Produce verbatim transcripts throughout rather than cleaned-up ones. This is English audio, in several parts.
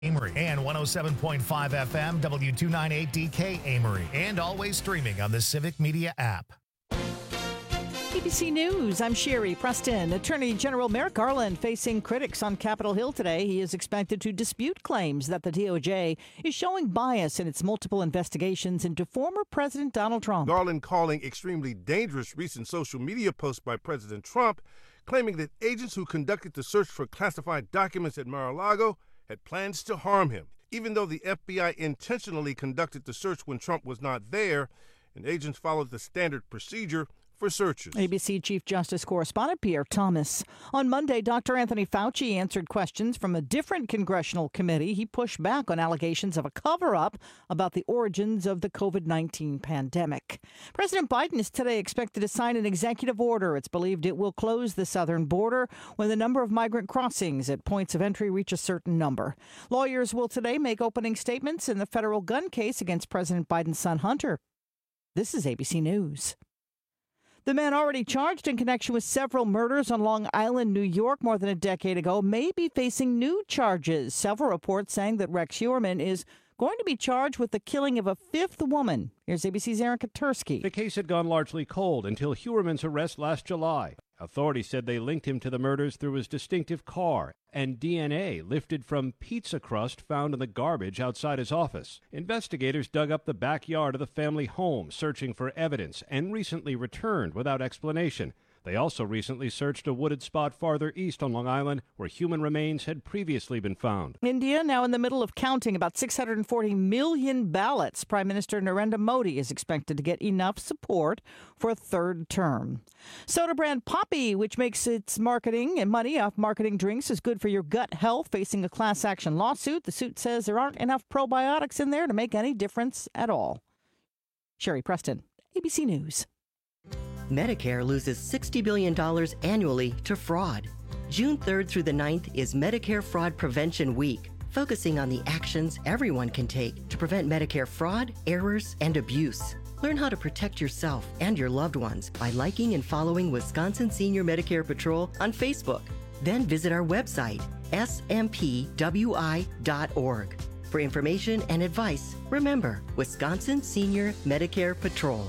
Amory and one oh seven point five F M, W two ninety-eight D K Amory, and always streaming on the Civic Media app. A B C News, I'm Sherry Preston. Attorney General Merrick Garland facing critics on Capitol Hill today. He is expected to dispute claims that the D O J is showing bias in its multiple investigations into former President Donald Trump. Garland calling extremely dangerous recent social media posts by President Trump, claiming that agents who conducted the search for classified documents at Mar-a-Lago had plans to harm him. Even though the F B I intentionally conducted the search when Trump was not there, and agents followed the standard procedure for searches. A B C Chief Justice correspondent Pierre Thomas. On Monday, Doctor Anthony Fauci answered questions from a different congressional committee. He pushed back on allegations of a cover-up about the origins of the COVID nineteen pandemic. President Biden is today expected to sign an executive order. It's believed it will close the southern border when the number of migrant crossings at points of entry reach a certain number. Lawyers will today make opening statements in the federal gun case against President Biden's son Hunter. This is A B C News. The man already charged in connection with several murders on Long Island, New York, more than a decade ago, may be facing new charges. Several reports saying that Rex Heuermann is going to be charged with the killing of a fifth woman. Here's A B C's Aaron Katursky. The case had gone largely cold until Heuermann's arrest last July. Authorities said they linked him to the murders through his distinctive car and D N A lifted from pizza crust found in the garbage outside his office. Investigators dug up the backyard of the family home, searching for evidence, and recently returned without explanation. They also recently searched a wooded spot farther east on Long Island where human remains had previously been found. India now in the middle of counting about six hundred forty million ballots. Prime Minister Narendra Modi is expected to get enough support for a third term. Soda brand Poppi, which makes its marketing and money off marketing drinks, is good for your gut health, facing a class action lawsuit. The suit says there aren't enough probiotics in there to make any difference at all. Sherry Preston, A B C News. Medicare loses sixty billion dollars annually to fraud. June third through the ninth is Medicare Fraud Prevention Week, focusing on the actions everyone can take to prevent Medicare fraud, errors, and abuse. Learn how to protect yourself and your loved ones by liking and following Wisconsin Senior Medicare Patrol on Facebook. Then visit our website, S M P W I dot org. For information and advice, remember Wisconsin Senior Medicare Patrol.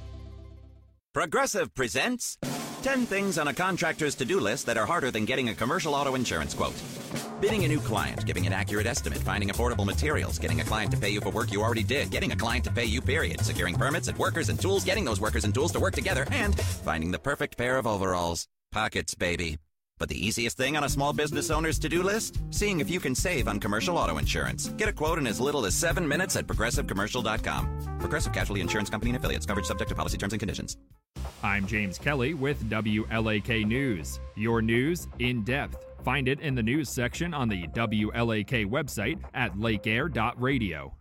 Progressive presents ten things on a contractor's to-do list that are harder than getting a commercial auto insurance quote. Bidding a new client, giving an accurate estimate, finding affordable materials, getting a client to pay you for work you already did, getting a client to pay you, period, securing permits and workers and tools, getting those workers and tools to work together, and finding the perfect pair of overalls. Pockets, baby. But the easiest thing on a small business owner's to-do list? Seeing if you can save on commercial auto insurance. Get a quote in as little as seven minutes at progressive commercial dot com. Progressive Casualty Insurance Company and Affiliates. Coverage subject to policy terms and conditions. I'm James Kelly with W L A K News. Your news in depth. Find it in the news section on the W L A K website at lake air dot radio.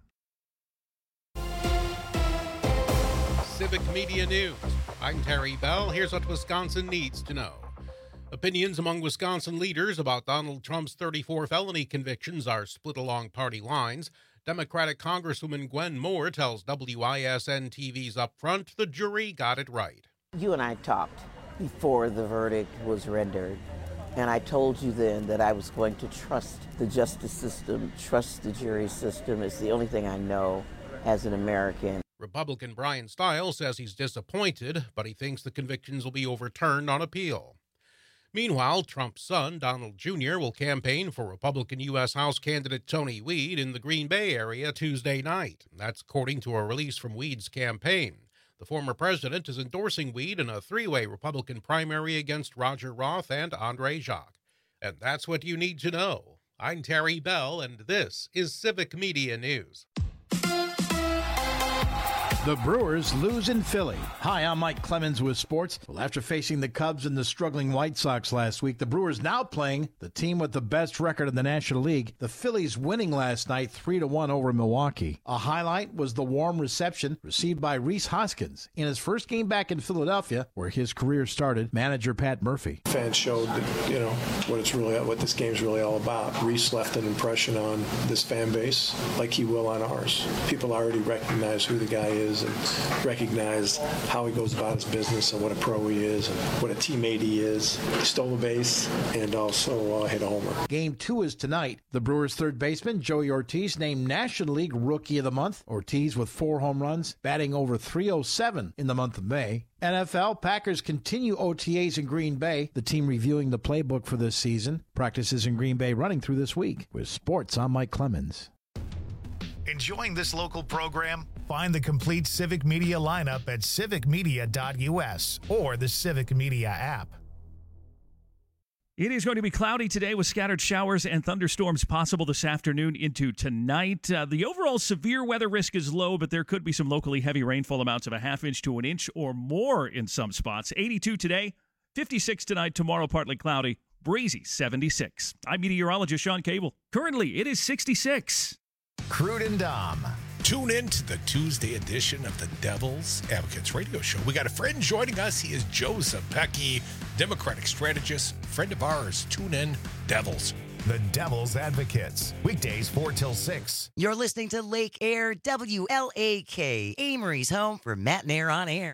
Civic Media News. I'm Terry Bell. Here's what Wisconsin needs to know. Opinions among Wisconsin leaders about Donald Trump's thirty-four felony convictions are split along party lines. Democratic Congresswoman Gwen Moore tells W I S N T V's Upfront the jury got it right. You and I talked before the verdict was rendered, and I told you then that I was going to trust the justice system, trust the jury system. It's the only thing I know as an American. Republican Brian Stiles says he's disappointed, but he thinks the convictions will be overturned on appeal. Meanwhile, Trump's son, Donald Junior, will campaign for Republican U S House candidate Tony Weed in the Green Bay area Tuesday night. That's according to a release from Weed's campaign. The former president is endorsing Weed in a three-way Republican primary against Roger Roth and Andre Jacques. And that's what you need to know. I'm Terry Bell, and this is Civic Media News. The Brewers lose in Philly. Hi, I'm Mike Clemens with sports. Well, after facing the Cubs and the struggling White Sox last week, the Brewers now playing the team with the best record in the National League. The Phillies winning last night three to one over Milwaukee. A highlight was the warm reception received by Rhys Hoskins in his first game back in Philadelphia, where his career started. Manager Pat Murphy. Fans showed that, you know, what it's really, what this game's really all about. Rhys left an impression on this fan base like he will on ours. People already recognize who the guy is is and recognized how he goes about his business and what a pro he is and what a teammate he is. He stole a base and also uh, hit a homer. Game two is tonight. The Brewers' third baseman, Joey Ortiz, named National League Rookie of the Month. Ortiz with four home runs, batting over three oh seven in the month of May. N F L, Packers continue O T As in Green Bay. The team reviewing the playbook for this season. Practices in Green Bay running through this week. With sports, I'm Mike Clemens. Enjoying this local program? Find the complete Civic Media lineup at civic media dot u s or the Civic Media app. It is going to be cloudy today with scattered showers and thunderstorms possible this afternoon into tonight. Uh, the overall severe weather risk is low, but there could be some locally heavy rainfall amounts of a half inch to an inch or more in some spots. eighty-two today, fifty-six tonight, tomorrow partly cloudy, breezy seventy-six. I'm meteorologist Sean Cable. Currently, it is sixty-six. Crude and Dom. Tune in to the Tuesday edition of the Devil's Advocates radio show. We got a friend joining us. He is Joe Zepecki, Democratic strategist, friend of ours. Tune in, Devils. The Devil's Advocates. Weekdays four till six. You're listening to Lake Air W L A K, Amory's home for Matt and Air on Air.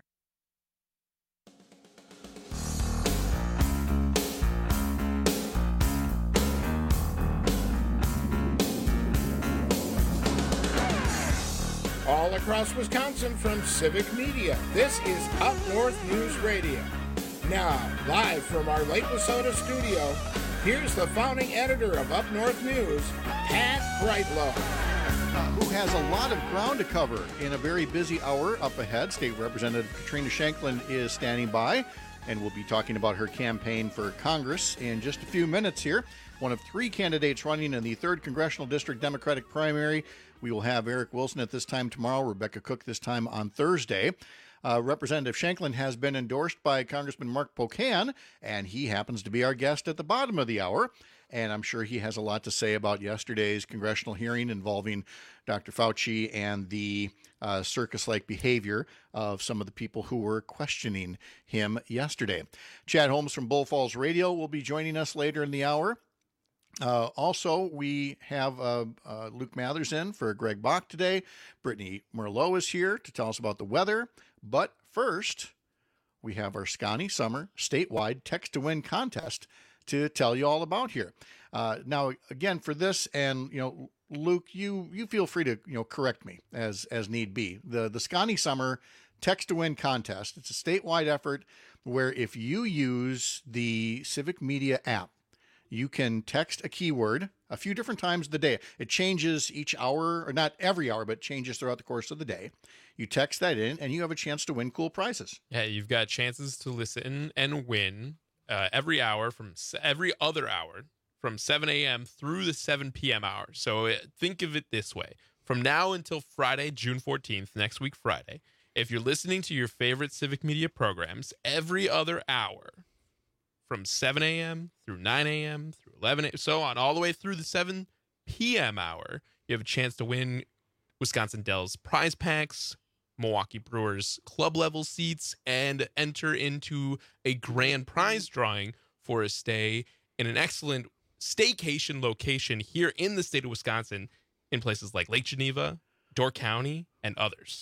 All across Wisconsin from Civic Media, this is Up North News Radio. Now, live from our Lake Wissota studio, here's the founding editor of Up North News, Pat Brightlow. Uh, who has a lot of ground to cover in a very busy hour up ahead. State Representative Katrina Shanklin is standing by, and we'll be talking about her campaign for Congress in just a few minutes here. One of three candidates running in the third Congressional District Democratic primary. We will have Eric Wilson at this time tomorrow, Rebecca Cook this time on Thursday. Uh, Representative Shanklin has been endorsed by Congressman Mark Pocan, and he happens to be our guest at the bottom of the hour. And I'm sure he has a lot to say about yesterday's congressional hearing involving Doctor Fauci and the uh, circus-like behavior of some of the people who were questioning him yesterday. Chad Holmes from Bull Falls Radio will be joining us later in the hour. Uh, also, we have uh, uh, Luke Mathers in for Greg Bach today. Brittany Merlot is here to tell us about the weather. But first, we have our Scotty Summer statewide Text to Win contest to tell you all about here. Uh, now, again, for this, and you know, Luke, you you feel free to you know correct me as as need be. The the Scotty Summer Text to Win contest. It's a statewide effort where if you use the Civic Media app, you can text a keyword a few different times of the day. It changes each hour, or not every hour, but changes throughout the course of the day. You text that in, and you have a chance to win cool prizes. Yeah, you've got chances to listen and win uh, every hour from every other hour from seven a.m. through the seven p.m. hour. So uh, think of it this way. From now until Friday, June fourteenth, next week Friday, if you're listening to your favorite Civic Media programs every other hour, from seven a.m. through nine a.m. through eleven a.m., so on, all the way through the seven p.m. hour, you have a chance to win Wisconsin Dells prize packs, Milwaukee Brewers club level seats, and enter into a grand prize drawing for a stay in an excellent staycation location here in the state of Wisconsin in places like Lake Geneva, Door County, and others.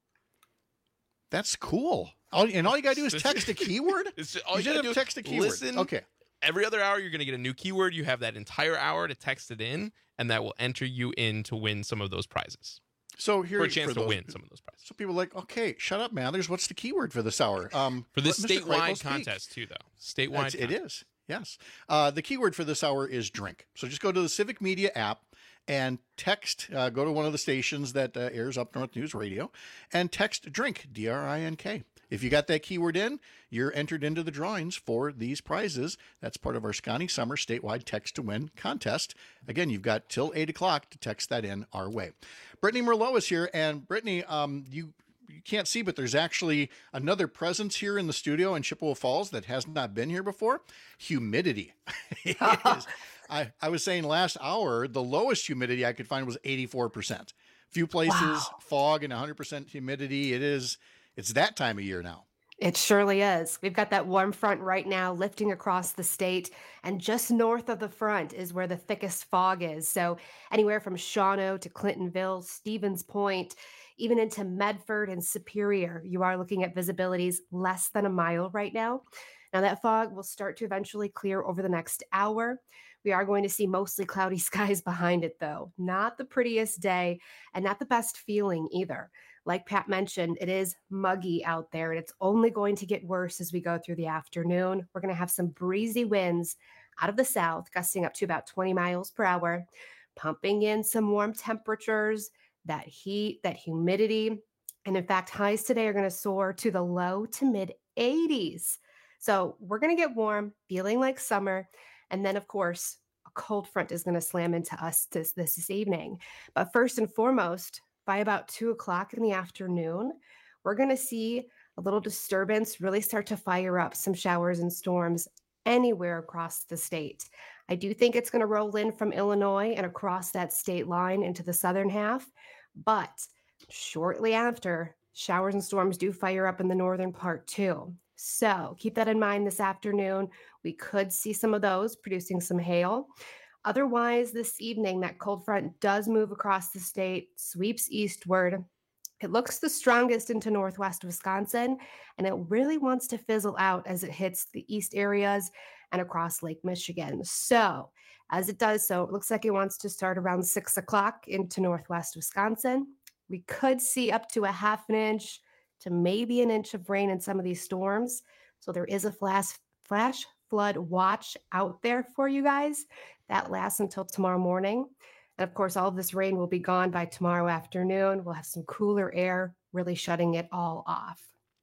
That's cool. All, and all you got to do is text a keyword? It's just, all you, you got to do is text a keyword. Listen. Okay. Every other hour, you're going to get a new keyword. You have that entire hour to text it in, and that will enter you in to win some of those prizes. So here, for a chance for to those, win some of those prizes. So people are like, okay, shut up, Mathers. What's the keyword for this hour? Um, for this Mister statewide Kreitlow contest, speak. too, though. Statewide It is, yes. Uh, the keyword for this hour is drink. So just go to the Civic Media app and text, uh, go to one of the stations that uh, airs Up North News Radio, and text drink, D R I N K. If you got that keyword in, you're entered into the drawings for these prizes. That's part of our Scotty Summer statewide Text to Win contest. Again, you've got till eight o'clock to text that in our way. Brittany Merlot is here, and Brittany, um, you you can't see, but there's actually another presence here in the studio in Chippewa Falls that has not been here before. Humidity. It is. I, I was saying last hour, the lowest humidity I could find was eighty-four percent. Few places, wow. Fog and one hundred percent humidity. It is, it's that time of year now. It surely is. We've got that warm front right now lifting across the state, and just north of the front is where the thickest fog is. So anywhere from Shawano to Clintonville, Stevens Point, even into Medford and Superior, you are looking at visibilities less than a mile right now. Now that fog will start to eventually clear over the next hour. We are going to see mostly cloudy skies behind it, though. Not the prettiest day and not the best feeling either. Like Pat mentioned, it is muggy out there, and it's only going to get worse as we go through the afternoon. We're going to have some breezy winds out of the south, gusting up to about twenty miles per hour, pumping in some warm temperatures, that heat, that humidity. And in fact, highs today are going to soar to the low to mid eighties. So we're going to get warm, feeling like summer. And then, of course, a cold front is going to slam into us this, this, this evening. But first and foremost, by about two o'clock in the afternoon, we're going to see a little disturbance really start to fire up some showers and storms anywhere across the state. I do think it's going to roll in from Illinois and across that state line into the southern half. But shortly after, showers and storms do fire up in the northern part too. So keep that in mind this afternoon. We could see some of those producing some hail. Otherwise, this evening, that cold front does move across the state, sweeps eastward. It looks the strongest into northwest Wisconsin, and it really wants to fizzle out as it hits the east areas and across Lake Michigan. So as it does so, it looks like it wants to start around six o'clock into northwest Wisconsin. We could see up to a half an inch to maybe an inch of rain in some of these storms. So there is a flash, flash flood watch out there for you guys. That lasts until tomorrow morning. And of course, all of this rain will be gone by tomorrow afternoon. We'll have some cooler air, really shutting it all off.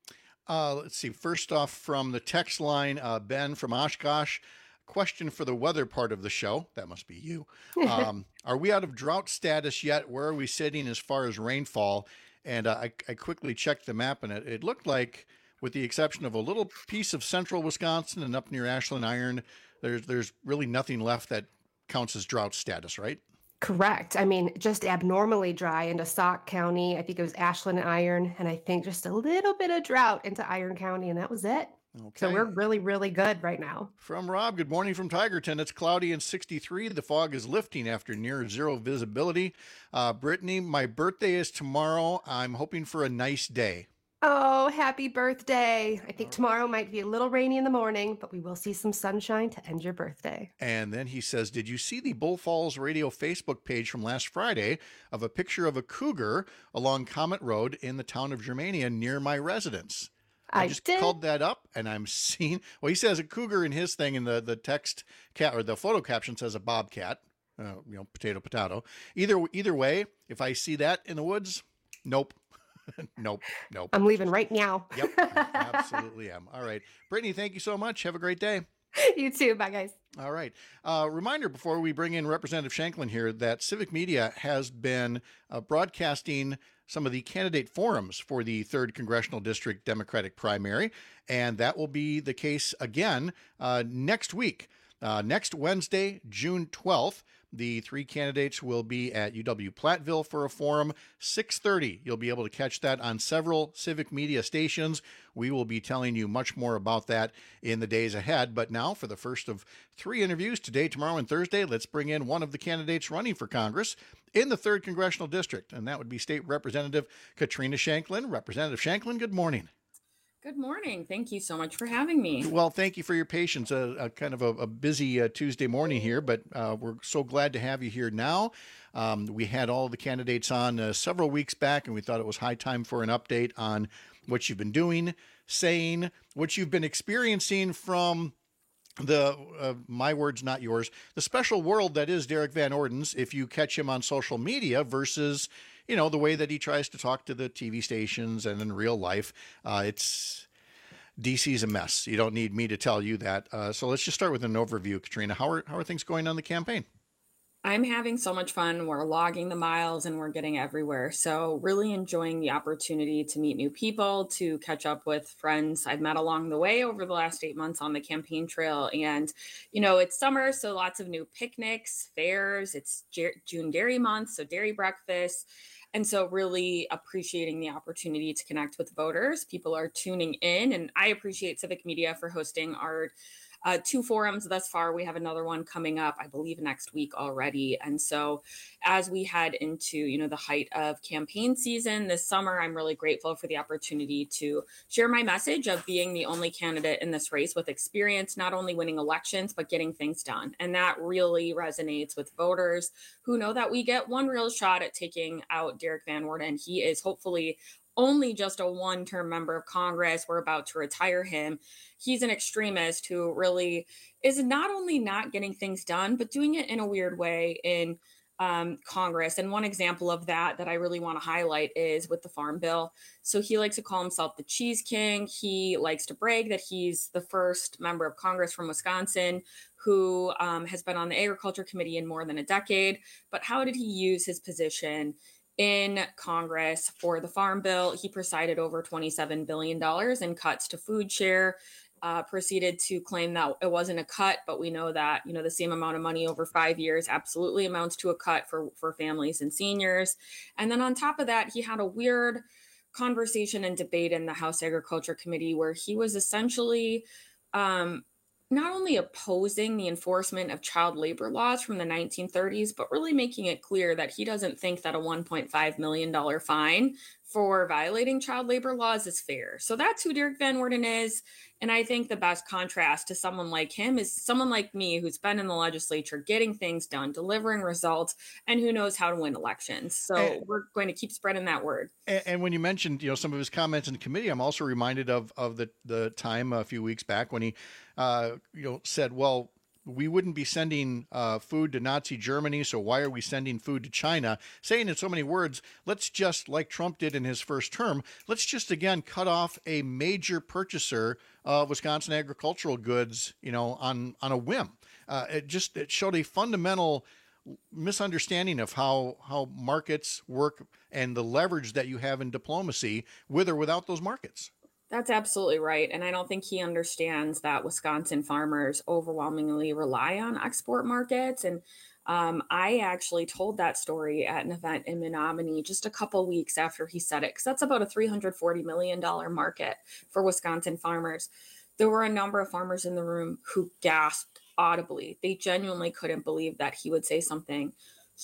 Uh, let's see. First off, from the text line, uh, Ben from Oshkosh. Question for the weather part of the show. That must be you. Um, are we out of drought status yet? Where are we sitting as far as rainfall? And uh, I, I quickly checked the map, and it, it looked like, with the exception of a little piece of central Wisconsin and up near Ashland Iron, there's there's really nothing left that counts as drought status, right? Correct. I mean, just abnormally dry into Sauk County. I think it was Ashland and Iron, and I think just a little bit of drought into Iron County, and that was it. Okay. So we're really, really good right now. From Rob, good morning from Tigerton. It's cloudy and sixty-three. The fog is lifting after near zero visibility. Uh, Brittany, my birthday is tomorrow. I'm hoping for a nice day. Oh, happy birthday. I think tomorrow might be a little rainy in the morning, but we will see some sunshine to end your birthday. And then he says, did you see the Bull Falls Radio Facebook page from last Friday of a picture of a cougar along Comet Road in the town of Germania near my residence? I, I just did. called that up, and I'm seeing, well, he says a cougar in his thing, and the, the text cat or the photo caption says a bobcat, uh, you know, potato, potato. Either, either way, if I see that in the woods, nope. nope, nope. I'm leaving right now. Yep, I absolutely am. All right. Brittany, thank you so much. Have a great day. You too. Bye, guys. All right. Uh, reminder before we bring in Representative Shanklin here that Civic Media has been uh, broadcasting some of the candidate forums for the third Congressional District Democratic primary, and that will be the case again uh, next week. Uh, next Wednesday, June twelfth, the three candidates will be at U W-Platteville for a forum. six thirty, you'll be able to catch that on several Civic Media stations. We will be telling you much more about that in the days ahead. But now, for the first of three interviews, today, tomorrow, and Thursday, let's bring in one of the candidates running for Congress in the third Congressional District, and that would be State Representative Katrina Shanklin. Representative Shanklin, good morning. Good morning. Thank you so much for having me. Well, thank you for your patience. A, a kind of a, a busy uh, Tuesday morning here, but uh, we're so glad to have you here now. Um, we had all the candidates on uh, several weeks back, and we thought it was high time for an update on what you've been doing, saying, what you've been experiencing from the, uh, my words, not yours, the special world that is Derek Van Orden's, if you catch him on social media versus, you know, the way that he tries to talk to the T V stations and in real life. Uh, it's D C's a mess. You don't need me to tell you that. Uh, so let's just start with an overview, Katrina. How are, how are things going on the campaign? I'm having so much fun. We're logging the miles and we're getting everywhere. So, really enjoying the opportunity to meet new people, to catch up with friends I've met along the way over the last eight months on the campaign trail. And, you know, it's summer, so lots of new picnics, fairs. It's J- June Dairy Month, so dairy breakfast. And so, really appreciating the opportunity to connect with voters. People are tuning in, and I appreciate Civic Media for hosting our Uh, two forums thus far. We have another one coming up, I believe, next week already. And so as we head into, you know, the height of campaign season this summer, I'm really grateful for the opportunity to share my message of being the only candidate in this race with experience, not only winning elections, but getting things done. And that really resonates with voters who know that we get one real shot at taking out Derek Van Orden. He is hopefully only just a one-term member of Congress. We're about to retire him. He's an extremist who really is not only not getting things done, but doing it in a weird way in um, Congress. And one example of that that I really want to highlight is with the Farm Bill. So he likes to call himself the Cheese King. He likes to brag that he's the first member of Congress from Wisconsin who um, has been on the Agriculture Committee in more than a decade. But how did he use his position in Congress for the Farm Bill? He presided over twenty-seven billion dollars in cuts to food share, uh, proceeded to claim that it wasn't a cut, but we know that, you know, the same amount of money over five years absolutely amounts to a cut for, for families and seniors. And then on top of that, he had a weird conversation and debate in the House Agriculture Committee where he was essentially um, not only opposing the enforcement of child labor laws from the nineteen thirties, but really making it clear that he doesn't think that a one point five million dollars fine for violating child labor laws is fair. So that's who Derek Van Orden is. And I think the best contrast to someone like him is someone like me who's been in the legislature, getting things done, delivering results, and who knows how to win elections. So and, we're going to keep spreading that word. And, and when you mentioned, you know, some of his comments in the committee, I'm also reminded of of the the time a few weeks back when he, uh, you know, said, well, we wouldn't be sending uh, food to Nazi Germany, so why are we sending food to China? Saying in so many words, let's just, like Trump did in his first term, let's just, again, cut off a major purchaser of Wisconsin agricultural goods, you know, on, on a whim. Uh, it just it showed a fundamental misunderstanding of how, how markets work and the leverage that you have in diplomacy with or without those markets. That's absolutely right. And I don't think he understands that Wisconsin farmers overwhelmingly rely on export markets. And um, I actually told that story at an event in Menominee just a couple weeks after he said it, because that's about a three hundred forty million dollars market for Wisconsin farmers. There were a number of farmers in the room who gasped audibly. They genuinely couldn't believe that he would say something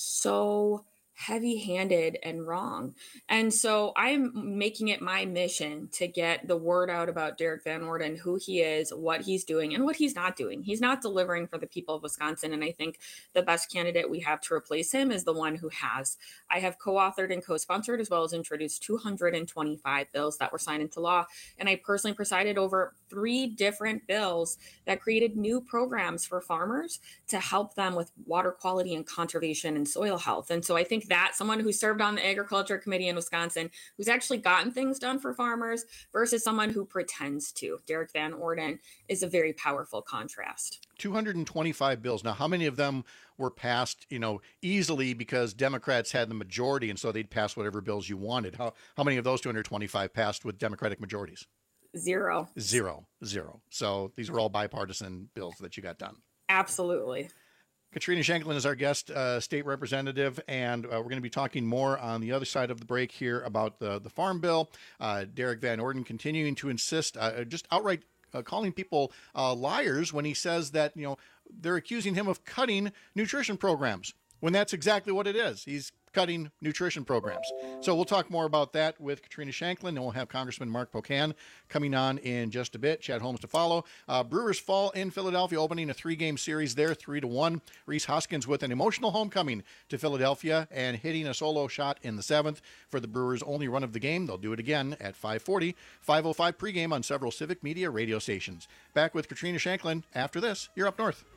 so heavy-handed and wrong. And so I'm making it my mission to get the word out about Derek Van Orden, who he is, what he's doing, and what he's not doing. He's not delivering for the people of Wisconsin. And I think the best candidate we have to replace him is the one who has. I have co-authored and co-sponsored, as well as introduced two hundred twenty-five bills that were signed into law. And I personally presided over three different bills that created new programs for farmers to help them with water quality and conservation and soil health. And so I think that someone who served on the Agriculture Committee in Wisconsin, who's actually gotten things done for farmers versus someone who pretends to, Derek Van Orden, is a very powerful contrast. two hundred twenty-five bills. Now, how many of them were passed, you know, easily because Democrats had the majority and so they'd pass whatever bills you wanted? How how many of those two hundred twenty-five passed with Democratic majorities? Zero. Zero. Zero. So these were all bipartisan bills that you got done. Absolutely. Katrina Shanklin is our guest uh, state representative, and uh, we're going to be talking more on the other side of the break here about the, the Farm Bill. Uh, Derek Van Orden continuing to insist, uh, just outright uh, calling people uh, liars when he says that, you know, they're accusing him of cutting nutrition programs, when that's exactly what it is. He's cutting nutrition programs. So we'll talk more about that with Katrina Shanklin, and we'll have Congressman Mark Pocan coming on in just a bit. Chad Holmes to follow. Uh, Brewers fall in Philadelphia, opening a three-game series there, three to one. Reese Hoskins with an emotional homecoming to Philadelphia and hitting a solo shot in the seventh for the Brewers' only run of the game. They'll do it again at five forty, five oh five pregame on several Civic Media radio stations. Back with Katrina Shanklin after this. You're Up North.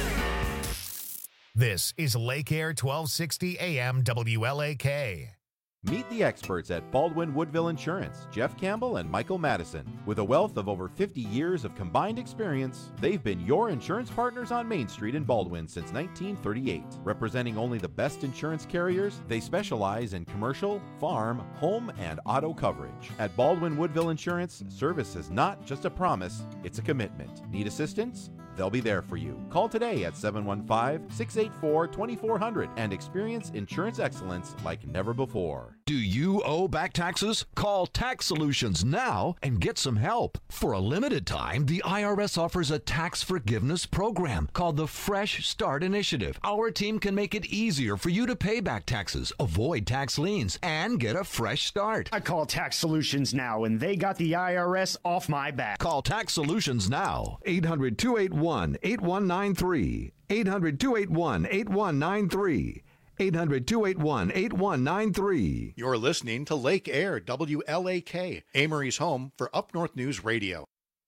This is Lake Air twelve sixty A M W L A K. Meet the experts at Baldwin Woodville Insurance, Jeff Campbell and Michael Madison. With a wealth of over fifty years of combined experience, they've been your insurance partners on Main Street in Baldwin since nineteen thirty-eight. Representing only the best insurance carriers, they specialize in commercial, farm, home, and auto coverage. At Baldwin Woodville Insurance, service is not just a promise, it's a commitment. Need assistance? They'll be there for you. Call today at seven one five, six eight four, two four zero zero and experience insurance excellence like never before. Do you owe back taxes? Call Tax Solutions now and get some help. For a limited time, the I R S offers a tax forgiveness program called the Fresh Start Initiative. Our team can make it easier for you to pay back taxes, avoid tax liens, and get a fresh start. I call Tax Solutions now, and they got the I R S off my back. Call Tax Solutions now. eight hundred, two eight one, eight one nine three. eight hundred, two eight one, eight one nine three. eight hundred, two eight one, eight one nine three. You're listening to Lake Air, W L A K, Amory's home for Up North News Radio.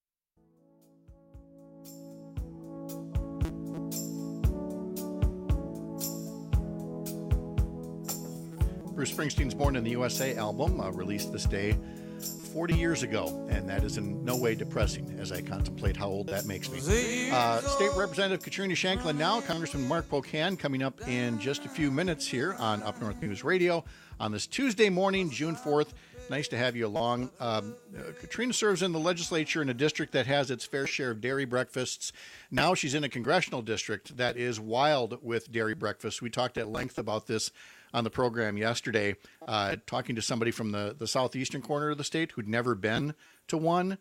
Bruce Springsteen's Born in the U S A album, uh, released this day forty years ago, and that is in no way depressing as I contemplate how old that makes me. Uh, State Representative Katrina Shanklin now, Congressman Mark Pocan coming up in just a few minutes here on Up North News Radio on this Tuesday morning, June fourth. Nice to have you along. Um, uh, Katrina serves in the legislature in a district that has its fair share of dairy breakfasts. Now she's in a congressional district that is wild with dairy breakfasts. We talked at length about this on the program yesterday, uh, talking to somebody from the, the southeastern corner of the state who'd never been to one.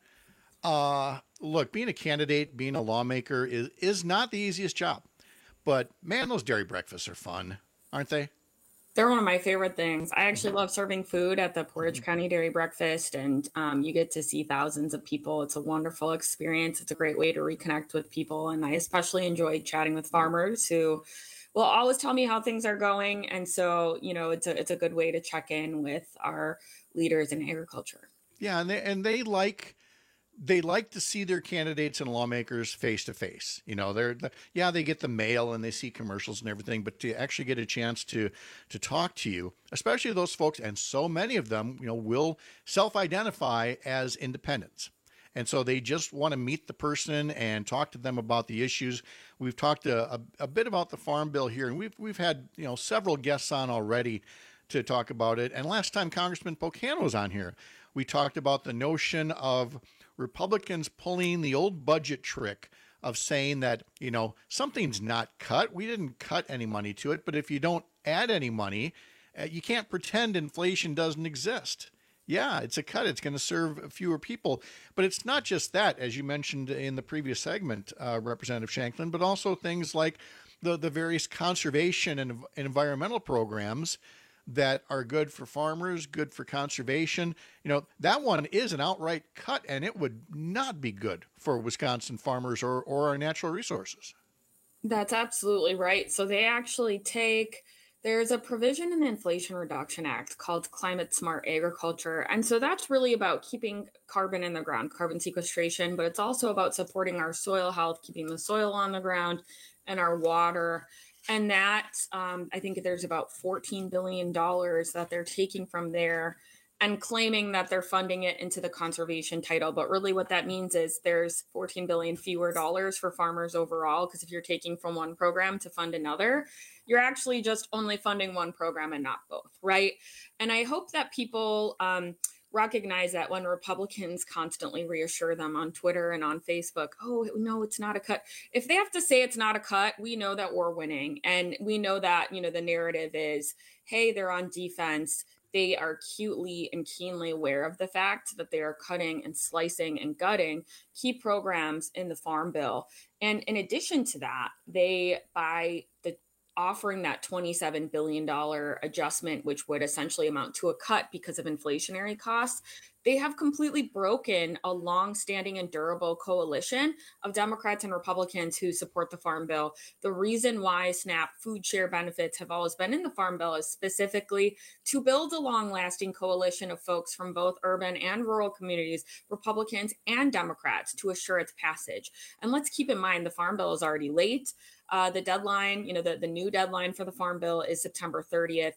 Uh, look, being a candidate, being a lawmaker is, is not the easiest job. But, man, those dairy breakfasts are fun, aren't they? They're one of my favorite things. I actually love serving food at the Portage County Dairy Breakfast, and um, you get to see thousands of people. It's a wonderful experience. It's a great way to reconnect with people, and I especially enjoy chatting with farmers who will always tell me how things are going. And so, you know, it's a it's a good way to check in with our leaders in agriculture. Yeah, and they and they like they like to see their candidates and lawmakers face to face. You know, they're yeah, they get the mail and they see commercials and everything, but to actually get a chance to to talk to you, especially those folks, and so many of them, you know, will self-identify as independents. And so they just want to meet the person and talk to them about the issues. We've talked a, a, a bit about the Farm Bill here, and we've we've had you know several guests on already to talk about it. And last time Congressman Pocan was on here, we talked about the notion of Republicans pulling the old budget trick of saying that, you know, something's not cut. We didn't cut any money to it, but if you don't add any money, uh, you can't pretend inflation doesn't exist. Yeah, it's a cut. It's going to serve fewer people. But it's not just that, as you mentioned in the previous segment, uh, Representative Shanklin, but also things like the, the various conservation and, and environmental programs that are good for farmers, good for conservation. You know, that one is an outright cut, and it would not be good for Wisconsin farmers or, or our natural resources. That's absolutely right. So they actually take... There's a provision in the Inflation Reduction Act called Climate Smart Agriculture. And so that's really about keeping carbon in the ground, carbon sequestration, but it's also about supporting our soil health, keeping the soil on the ground and our water. And that, um, I think there's about fourteen billion dollars that they're taking from there and claiming that they're funding it into the conservation title. But really what that means is there's fourteen billion dollars fewer dollars for farmers overall, because if you're taking from one program to fund another, you're actually just only funding one program and not both, right? And I hope that people um, recognize that when Republicans constantly reassure them on Twitter and on Facebook, oh, no, it's not a cut. If they have to say it's not a cut, we know that we're winning. And we know that, you know, the narrative is, hey, they're on defense. They are acutely and keenly aware of the fact that they are cutting and slicing and gutting key programs in the Farm Bill. And in addition to that, they, by the offering that twenty-seven billion dollars adjustment, which would essentially amount to a cut because of inflationary costs, they have completely broken a long-standing and durable coalition of Democrats and Republicans who support the Farm Bill. The reason why SNAP food share benefits have always been in the Farm Bill is specifically to build a long-lasting coalition of folks from both urban and rural communities, Republicans and Democrats, to assure its passage. And let's keep in mind, the Farm Bill is already late. Uh, the deadline, you know, the, the new deadline for the Farm Bill is September thirtieth.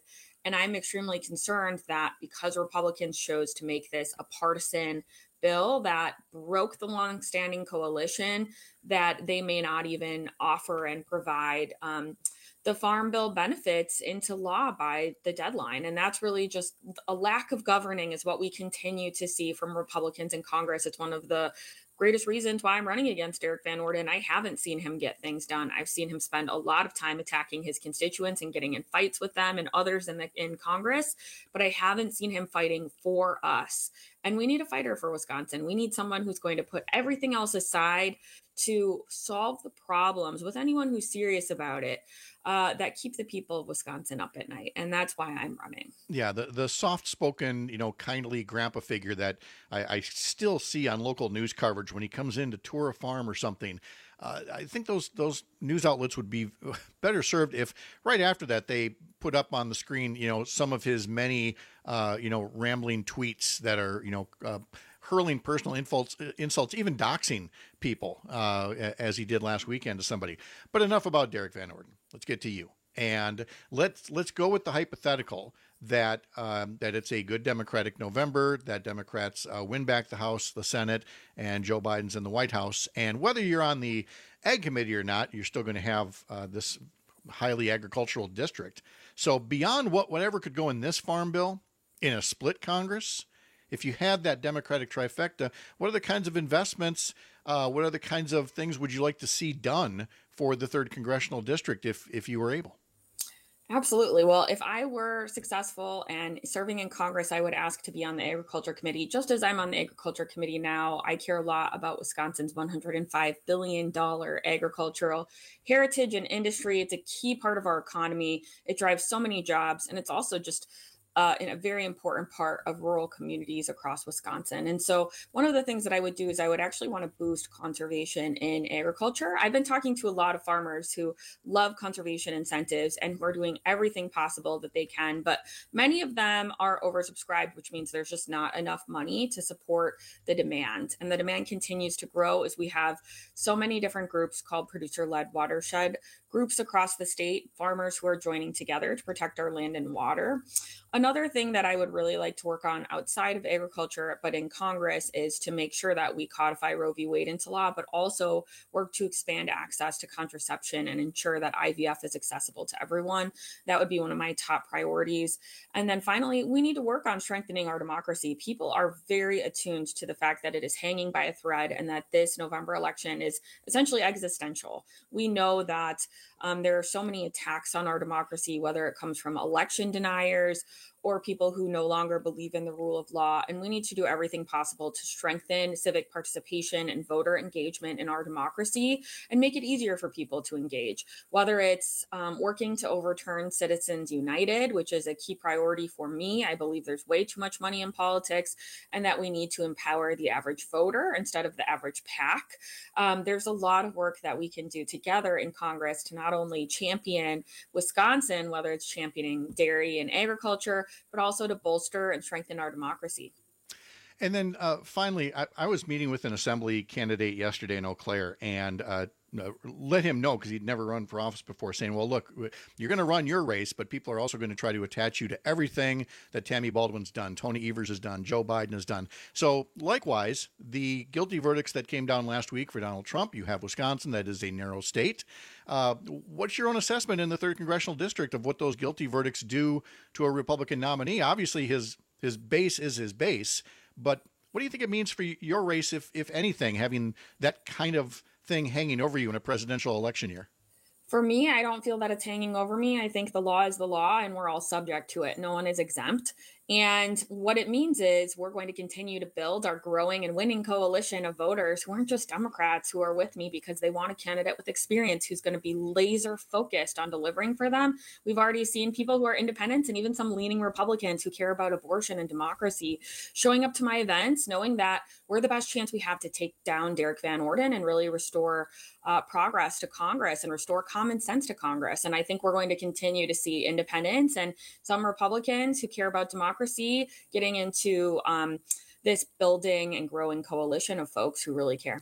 And I'm extremely concerned that because Republicans chose to make this a partisan bill that broke the longstanding coalition, that they may not even offer and provide um, the Farm Bill benefits into law by the deadline. And that's really just a lack of governing is what we continue to see from Republicans in Congress. It's one of the greatest reasons why I'm running against Derek Van Orden. I haven't seen him get things done. I've seen him spend a lot of time attacking his constituents and getting in fights with them and others in the in Congress, but I haven't seen him fighting for us. And we need a fighter for Wisconsin. We need someone who's going to put everything else aside to solve the problems with anyone who's serious about it, uh, that keep the people of Wisconsin up at night. And that's why I'm running. Yeah, the, the soft-spoken, you know, kindly grandpa figure that I, I still see on local news coverage when he comes in to tour a farm or something. Uh, I think those those news outlets would be better served if right after that they put up on the screen, you know, some of his many, uh, you know, rambling tweets that are, you know, uh, hurling personal insults, insults, even doxing people, uh, as he did last weekend to somebody. But enough about Derek Van Orden. Let's get to you. And let's let's go with the hypothetical that um, that it's a good Democratic November, that Democrats uh, win back the House, the Senate, and Joe Biden's in the White House. And whether you're on the Ag Committee or not, you're still going to have uh, this highly agricultural district. So beyond what whatever could go in this farm bill, in a split Congress, if you had that Democratic trifecta, what are the kinds of investments, uh, what are the kinds of things would you like to see done for the third congressional district if if you were able? Absolutely. Well, if I were successful and serving in Congress, I would ask to be on the Agriculture Committee. Just as I'm on the Agriculture Committee now, I care a lot about Wisconsin's one hundred five billion dollars agricultural heritage and industry. It's a key part of our economy. It drives so many jobs, and it's also just Uh, in a very important part of rural communities across Wisconsin. And so one of the things that I would do is I would actually want to boost conservation in agriculture. I've been talking to a lot of farmers who love conservation incentives and who are doing everything possible that they can, but many of them are oversubscribed, which means there's just not enough money to support the demand. And the demand continues to grow as we have so many different groups called producer-led watershed groups across the state, farmers who are joining together to protect our land and water. Another thing that I would really like to work on outside of agriculture, but in Congress, is to make sure that we codify Roe v. Wade into law, but also work to expand access to contraception and ensure that I V F is accessible to everyone. That would be one of my top priorities. And then finally, we need to work on strengthening our democracy. People are very attuned to the fact that it is hanging by a thread and that this November election is essentially existential. We know that Um, there are so many attacks on our democracy, whether it comes from election deniers or people who no longer believe in the rule of law. And we need to do everything possible to strengthen civic participation and voter engagement in our democracy and make it easier for people to engage, whether it's um, working to overturn Citizens United, which is a key priority for me. I believe there's way too much money in politics and that we need to empower the average voter instead of the average PAC. Um, there's a lot of work that we can do together in Congress to not only champion Wisconsin, whether it's championing dairy and agriculture, but also to bolster and strengthen our democracy. And then uh, finally, I, I was meeting with an assembly candidate yesterday in Eau Claire and uh, let him know, because he'd never run for office before, saying, well, look, you're going to run your race, but people are also going to try to attach you to everything that Tammy Baldwin's done, Tony Evers has done, Joe Biden has done. So likewise, the guilty verdicts that came down last week for Donald Trump, you have Wisconsin, that is a narrow state. Uh, what's your own assessment in the third congressional district of what those guilty verdicts do to a Republican nominee? Obviously, his his base is his base, but what do you think it means for your race, if if anything, having that kind of thing hanging over you in a presidential election year? For me, I don't feel that it's hanging over me. I think the law is the law and we're all subject to it. No one is exempt. And what it means is we're going to continue to build our growing and winning coalition of voters who aren't just Democrats who are with me because they want a candidate with experience who's going to be laser focused on delivering for them. We've already seen people who are independents and even some leaning Republicans who care about abortion and democracy showing up to my events, knowing that we're the best chance we have to take down Derek Van Orden and really restore uh, progress to Congress and restore common sense to Congress. And I think we're going to continue to see independents and some Republicans who care about democracy getting into um, this building and growing coalition of folks who really care.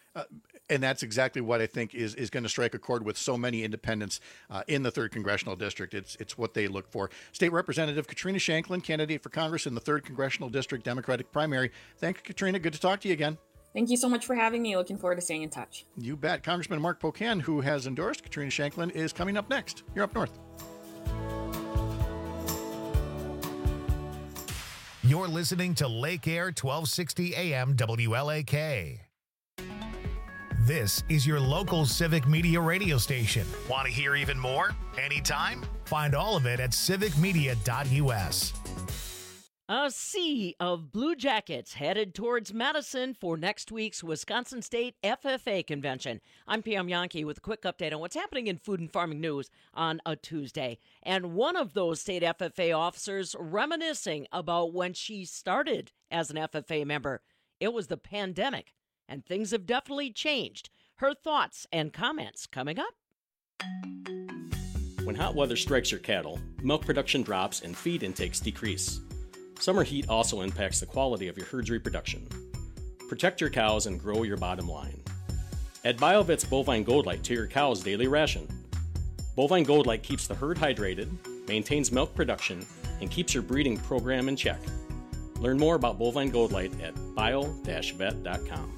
Uh, and that's exactly what I think is, is going to strike a chord with so many independents uh, in the third Congressional District. It's it's what they look for. State Representative Katrina Shanklin, candidate for Congress in the third Congressional District Democratic primary. Thank you, Katrina. Good to talk to you again. Thank you so much for having me. Looking forward to staying in touch. You bet. Congressman Mark Pocan, who has endorsed Katrina Shanklin, is coming up next. You're Up North. You're listening to Lake Air twelve sixty A M W L A K. This is your local civic media radio station. Want to hear even more? Anytime? Find all of it at civic media dot U S. A sea of Blue Jackets headed towards Madison for next week's Wisconsin State F F A convention. I'm Pam Yankee with a quick update on what's happening in food and farming news on a Tuesday. And one of those state F F A officers reminiscing about when she started as an F F A member. It was the pandemic, and things have definitely changed. Her thoughts and comments coming up. When hot weather strikes your cattle, milk production drops and feed intakes decrease. Summer heat also impacts the quality of your herd's reproduction. Protect your cows and grow your bottom line. Add BioVet's Bovine Gold Light to your cow's daily ration. Bovine Gold Light keeps the herd hydrated, maintains milk production, and keeps your breeding program in check. Learn more about Bovine Gold Light at bio dash vet dot com.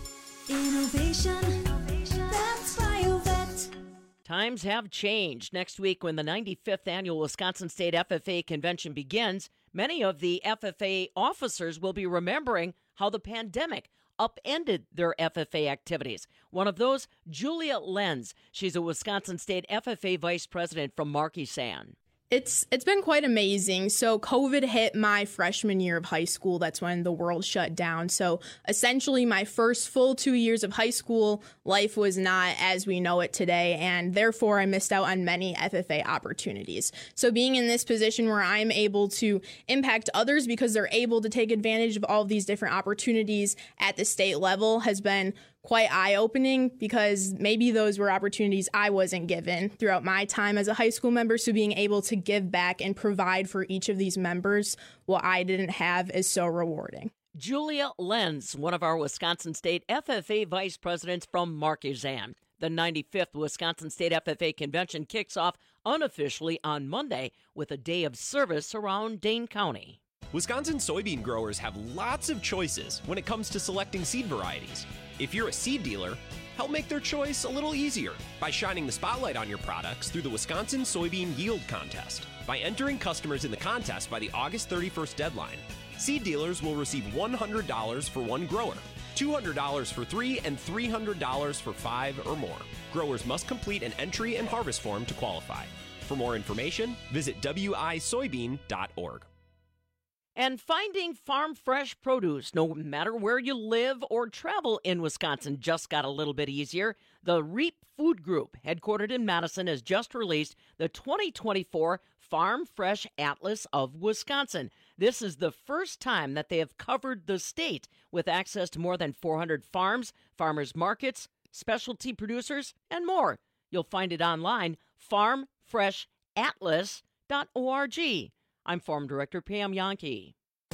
Innovation, that's BioVet. Times have changed. Next week, when the ninety-fifth annual Wisconsin State F F A convention begins, many of the F F A officers will be remembering how the pandemic upended their F F A activities. One of those, Julia Lenz. She's a Wisconsin State F F A vice president from Marquis-San. It's it's been quite amazing. So COVID hit my freshman year of high school. That's when the world shut down. So essentially my first full two years of high school, life was not as we know it today. And therefore I missed out on many F F A opportunities. So being in this position where I'm able to impact others because they're able to take advantage of all of these different opportunities at the state level has been quite eye-opening, because maybe those were opportunities I wasn't given throughout my time as a high school member. So being able to give back and provide for each of these members what I didn't have is so rewarding. Julia Lenz, one of our Wisconsin State F F A vice presidents from Marquis-San. The ninety-fifth Wisconsin State F F A convention kicks off unofficially on Monday with a day of service around Dane County. Wisconsin soybean growers have lots of choices when it comes to selecting seed varieties. If you're a seed dealer, help make their choice a little easier by shining the spotlight on your products through the Wisconsin Soybean Yield Contest. By entering customers in the contest by the August thirty-first deadline, seed dealers will receive one hundred dollars for one grower, two hundred dollars for three, and three hundred dollars for five or more. Growers must complete an entry and harvest form to qualify. For more information, visit w i soybean dot org. And finding farm fresh produce, no matter where you live or travel in Wisconsin, just got a little bit easier. The REAP Food Group, headquartered in Madison, has just released the twenty twenty-four Farm Fresh Atlas of Wisconsin. This is the first time that they have covered the state with access to more than four hundred farms, farmers markets, specialty producers, and more. You'll find it online, farm fresh atlas dot org. I'm Farm Director Pam Yankee.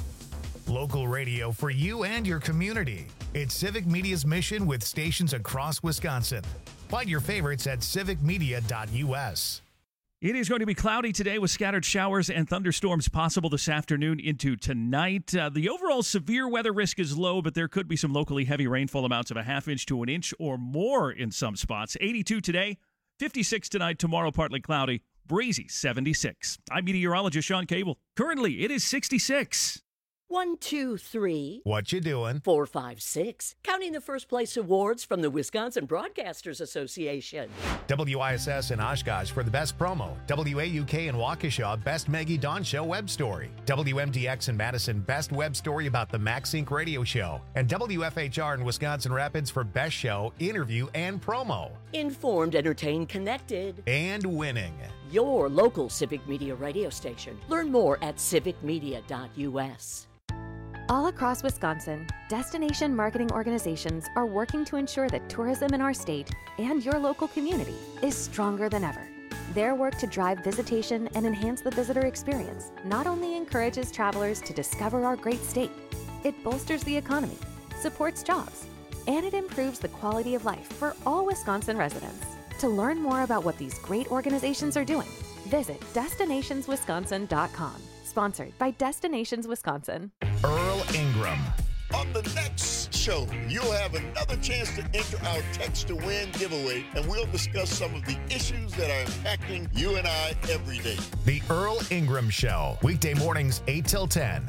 Local radio for you and your community. It's Civic Media's mission with stations across Wisconsin. Find your favorites at civic media dot U S. It is going to be cloudy today with scattered showers and thunderstorms possible this afternoon into tonight. Uh, the overall severe weather risk is low, but there could be some locally heavy rainfall amounts of a half inch to an inch or more in some spots. eighty-two today, fifty-six tonight, tomorrow partly cloudy. Breezy, seventy-six. I'm meteorologist Sean Cable. Currently, it is sixty-six. One, two, three. What you doing? Four, five, six. Counting the first place awards from the Wisconsin Broadcasters Association. W I S S in Oshkosh for the best promo. W A U K in Waukesha, best Maggie Dawn Show web story. W M D X in Madison, best web story about the MaxSync radio show. And W F H R in Wisconsin Rapids for best show, interview, and promo. Informed, entertained, connected. And winning. Your local Civic Media radio station. Learn more at civic media dot U S. All across Wisconsin, destination marketing organizations are working to ensure that tourism in our state and your local community is stronger than ever. Their work to drive visitation and enhance the visitor experience not only encourages travelers to discover our great state, it bolsters the economy, supports jobs, and it improves the quality of life for all Wisconsin residents. To learn more about what these great organizations are doing, visit destinations wisconsin dot com. Sponsored by Destinations Wisconsin. Earl Ingram. On the next show, you'll have another chance to enter our Text to Win giveaway, and we'll discuss some of the issues that are impacting you and I every day. The Earl Ingram Show, weekday mornings eight till ten.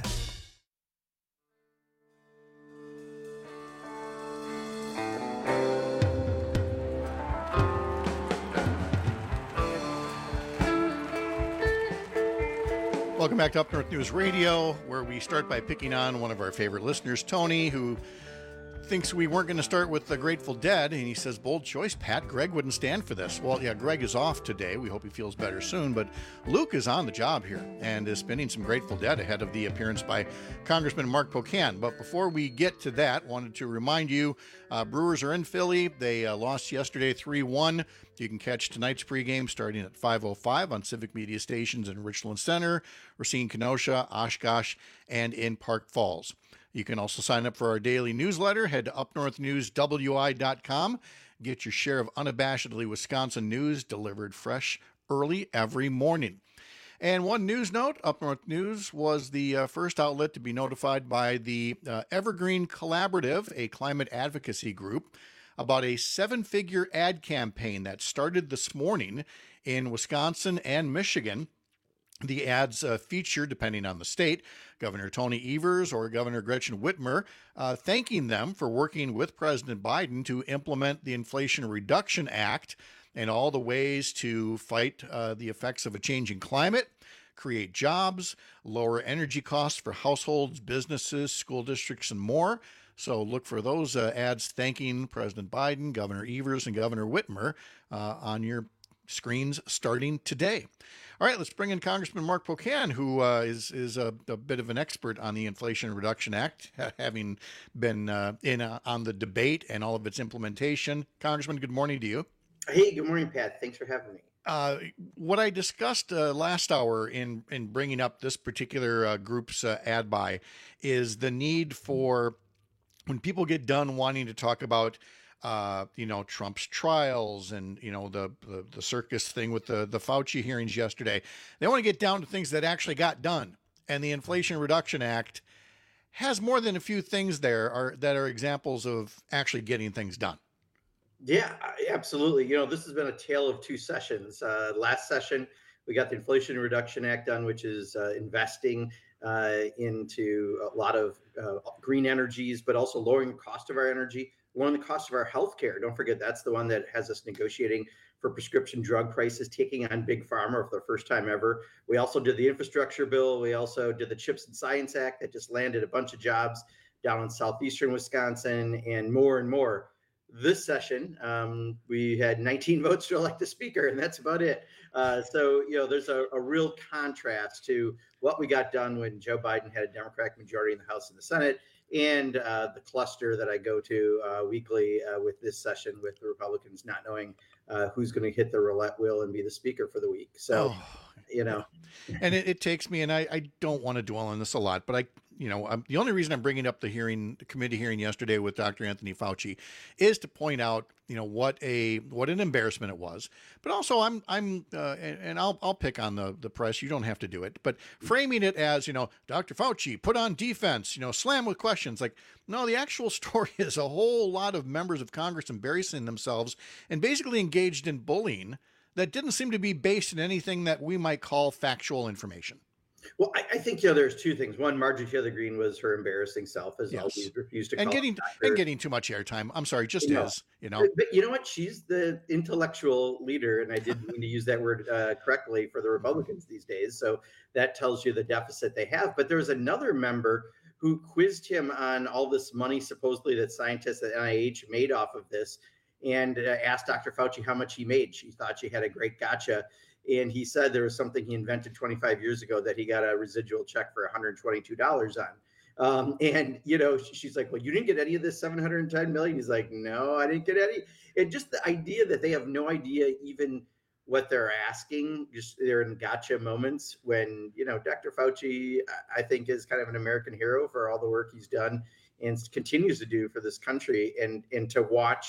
Welcome back to Up North News Radio, where we start by picking on one of our favorite listeners, Tony, who thinks we weren't going to start with the Grateful Dead, and he says, bold choice, Pat. Greg wouldn't stand for this. Well, yeah, Greg is off today. We hope he feels better soon, but Luke is on the job here and is spinning some Grateful Dead ahead of the appearance by Congressman Mark Pocan. But before we get to that, wanted to remind you, uh, Brewers are in Philly. They uh, lost yesterday three one. You can catch tonight's pregame starting at five oh five on Civic Media Stations in Richland Center, Racine, Kenosha, Oshkosh, and in Park Falls. You can also sign up for our daily newsletter. Head to up north news w i dot com. Get your share of unabashedly Wisconsin news delivered fresh early every morning. And one news note, Up North News was the uh, first outlet to be notified by the uh, Evergreen Collaborative, a climate advocacy group, about a seven-figure ad campaign that started this morning in Wisconsin and Michigan. The ads uh, feature, depending on the state, Governor Tony Evers or Governor Gretchen Whitmer, uh, thanking them for working with President Biden to implement the Inflation Reduction Act and all the ways to fight uh, the effects of a changing climate, create jobs, lower energy costs for households, businesses, school districts, and more. So look for those uh, ads thanking President Biden, Governor Evers, and Governor Whitmer uh, on your screens starting today. All right, let's bring in Congressman Mark Pocan, who uh, is is a, a bit of an expert on the Inflation Reduction Act, having been uh, in uh, on the debate and all of its implementation. Congressman, good morning to you. Hey, good morning, Pat. Thanks for having me. Uh, what I discussed uh, last hour in, in bringing up this particular uh, group's uh, ad buy is the need for, when people get done wanting to talk about Uh, you know, Trump's trials and, you know, the, the, the circus thing with the, the Fauci hearings yesterday. They want to get down to things that actually got done. And the Inflation Reduction Act has more than a few things there are, that are examples of actually getting things done. Yeah, absolutely. You know, this has been a tale of two sessions. Uh, last session, we got the Inflation Reduction Act done, which is uh, investing uh, into a lot of uh, green energies, but also lowering the cost of our energy. Lowering the cost of our healthcare. Don't forget, that's the one that has us negotiating for prescription drug prices, taking on Big Pharma for the first time ever. We also did the infrastructure bill. We also did the CHIPS and Science Act that just landed a bunch of jobs down in southeastern Wisconsin and more and more. This session, um, we had nineteen votes to elect a speaker, and that's about it. Uh, so, you know, there's a, a real contrast to what we got done when Joe Biden had a Democratic majority in the House and the Senate, and uh, the cluster that I go to uh, weekly uh, with this session with the Republicans not knowing uh, who's going to hit the roulette wheel and be the speaker for the week. So, oh, you know. And it, it takes me, and I, I don't want to dwell on this a lot, but I, you know, I'm, the only reason I'm bringing up the hearing, the committee hearing yesterday with Doctor Anthony Fauci is to point out, you know, what a what an embarrassment it was. But also, I'm I'm uh, and, and I'll I'll pick on the the press. You don't have to do it, but framing it as, you know, Doctor Fauci put on defense, you know, slam with questions. Like, no, the actual story is a whole lot of members of Congress embarrassing themselves and basically engaged in bullying that didn't seem to be based in anything that we might call factual information. Well, I, I think, you know, there's two things. One, Marjorie Taylor Greene was her embarrassing self, as yes. always refused to and call getting and getting too much airtime. I'm sorry, just you know, is, you know. But, but you know what? She's the intellectual leader, and I didn't mean to use that word uh, correctly for the Republicans these days. So that tells you the deficit they have. But there was another member who quizzed him on all this money supposedly that scientists at N I H made off of this, and uh, asked Doctor Fauci how much he made. She thought she had a great gotcha. And he said there was something he invented twenty-five years ago that he got a residual check for one hundred twenty-two dollars on. Um, and, you know, she's like, well, you didn't get any of this seven hundred ten million. He's like, no, I didn't get any. And just the idea that they have no idea even what they're asking, just they're in gotcha moments when, you know, Doctor Fauci, I think, is kind of an American hero for all the work he's done and continues to do for this country. And and to watch,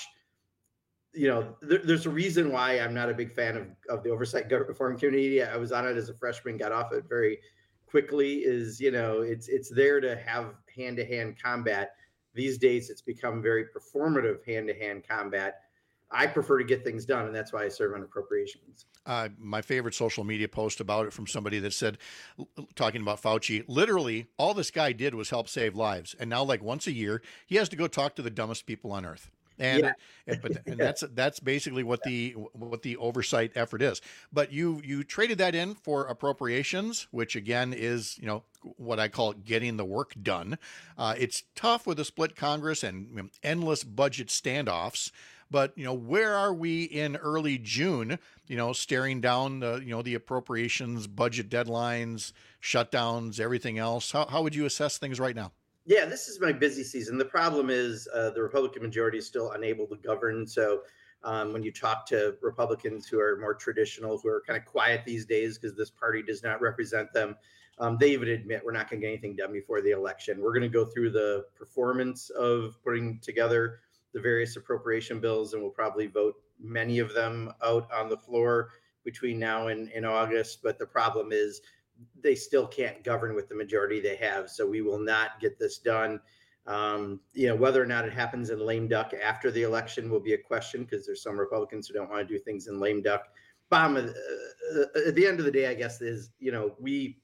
you know, there, there's a reason why I'm not a big fan of, of the Oversight Government Reform Committee. I was on it as a freshman, got off it very quickly. Is, you know, it's it's there to have hand-to-hand combat. These days, it's become very performative hand-to-hand combat. I prefer to get things done, and that's why I serve on appropriations. Uh, my favorite social media post about it from somebody that said, talking about Fauci, literally all this guy did was help save lives. And now, like once a year, he has to go talk to the dumbest people on earth. And, yeah. and but and that's that's basically what the what the oversight effort is. But you you traded that in for appropriations, which again is, you know, what I call getting the work done. Uh, it's tough with a split Congress and you know, endless budget standoffs. But, you know, where are we in early June, you know, staring down the, you know, the appropriations, budget deadlines, shutdowns, everything else? How, how would you assess things right now? Yeah, this is my busy season. The problem is uh, the Republican majority is still unable to govern. So um, when you talk to Republicans who are more traditional, who are kind of quiet these days because this party does not represent them, um, they even admit we're not going to get anything done before the election. We're going to go through the performance of putting together the various appropriation bills, and we'll probably vote many of them out on the floor between now and, and August. But the problem is they still can't govern with the majority they have. So we will not get this done. Um, you know, whether or not it happens in lame duck after the election will be a question, because there's some Republicans who don't want to do things in lame duck. Bottom of, uh, at the end of the day, I guess, is, you know, we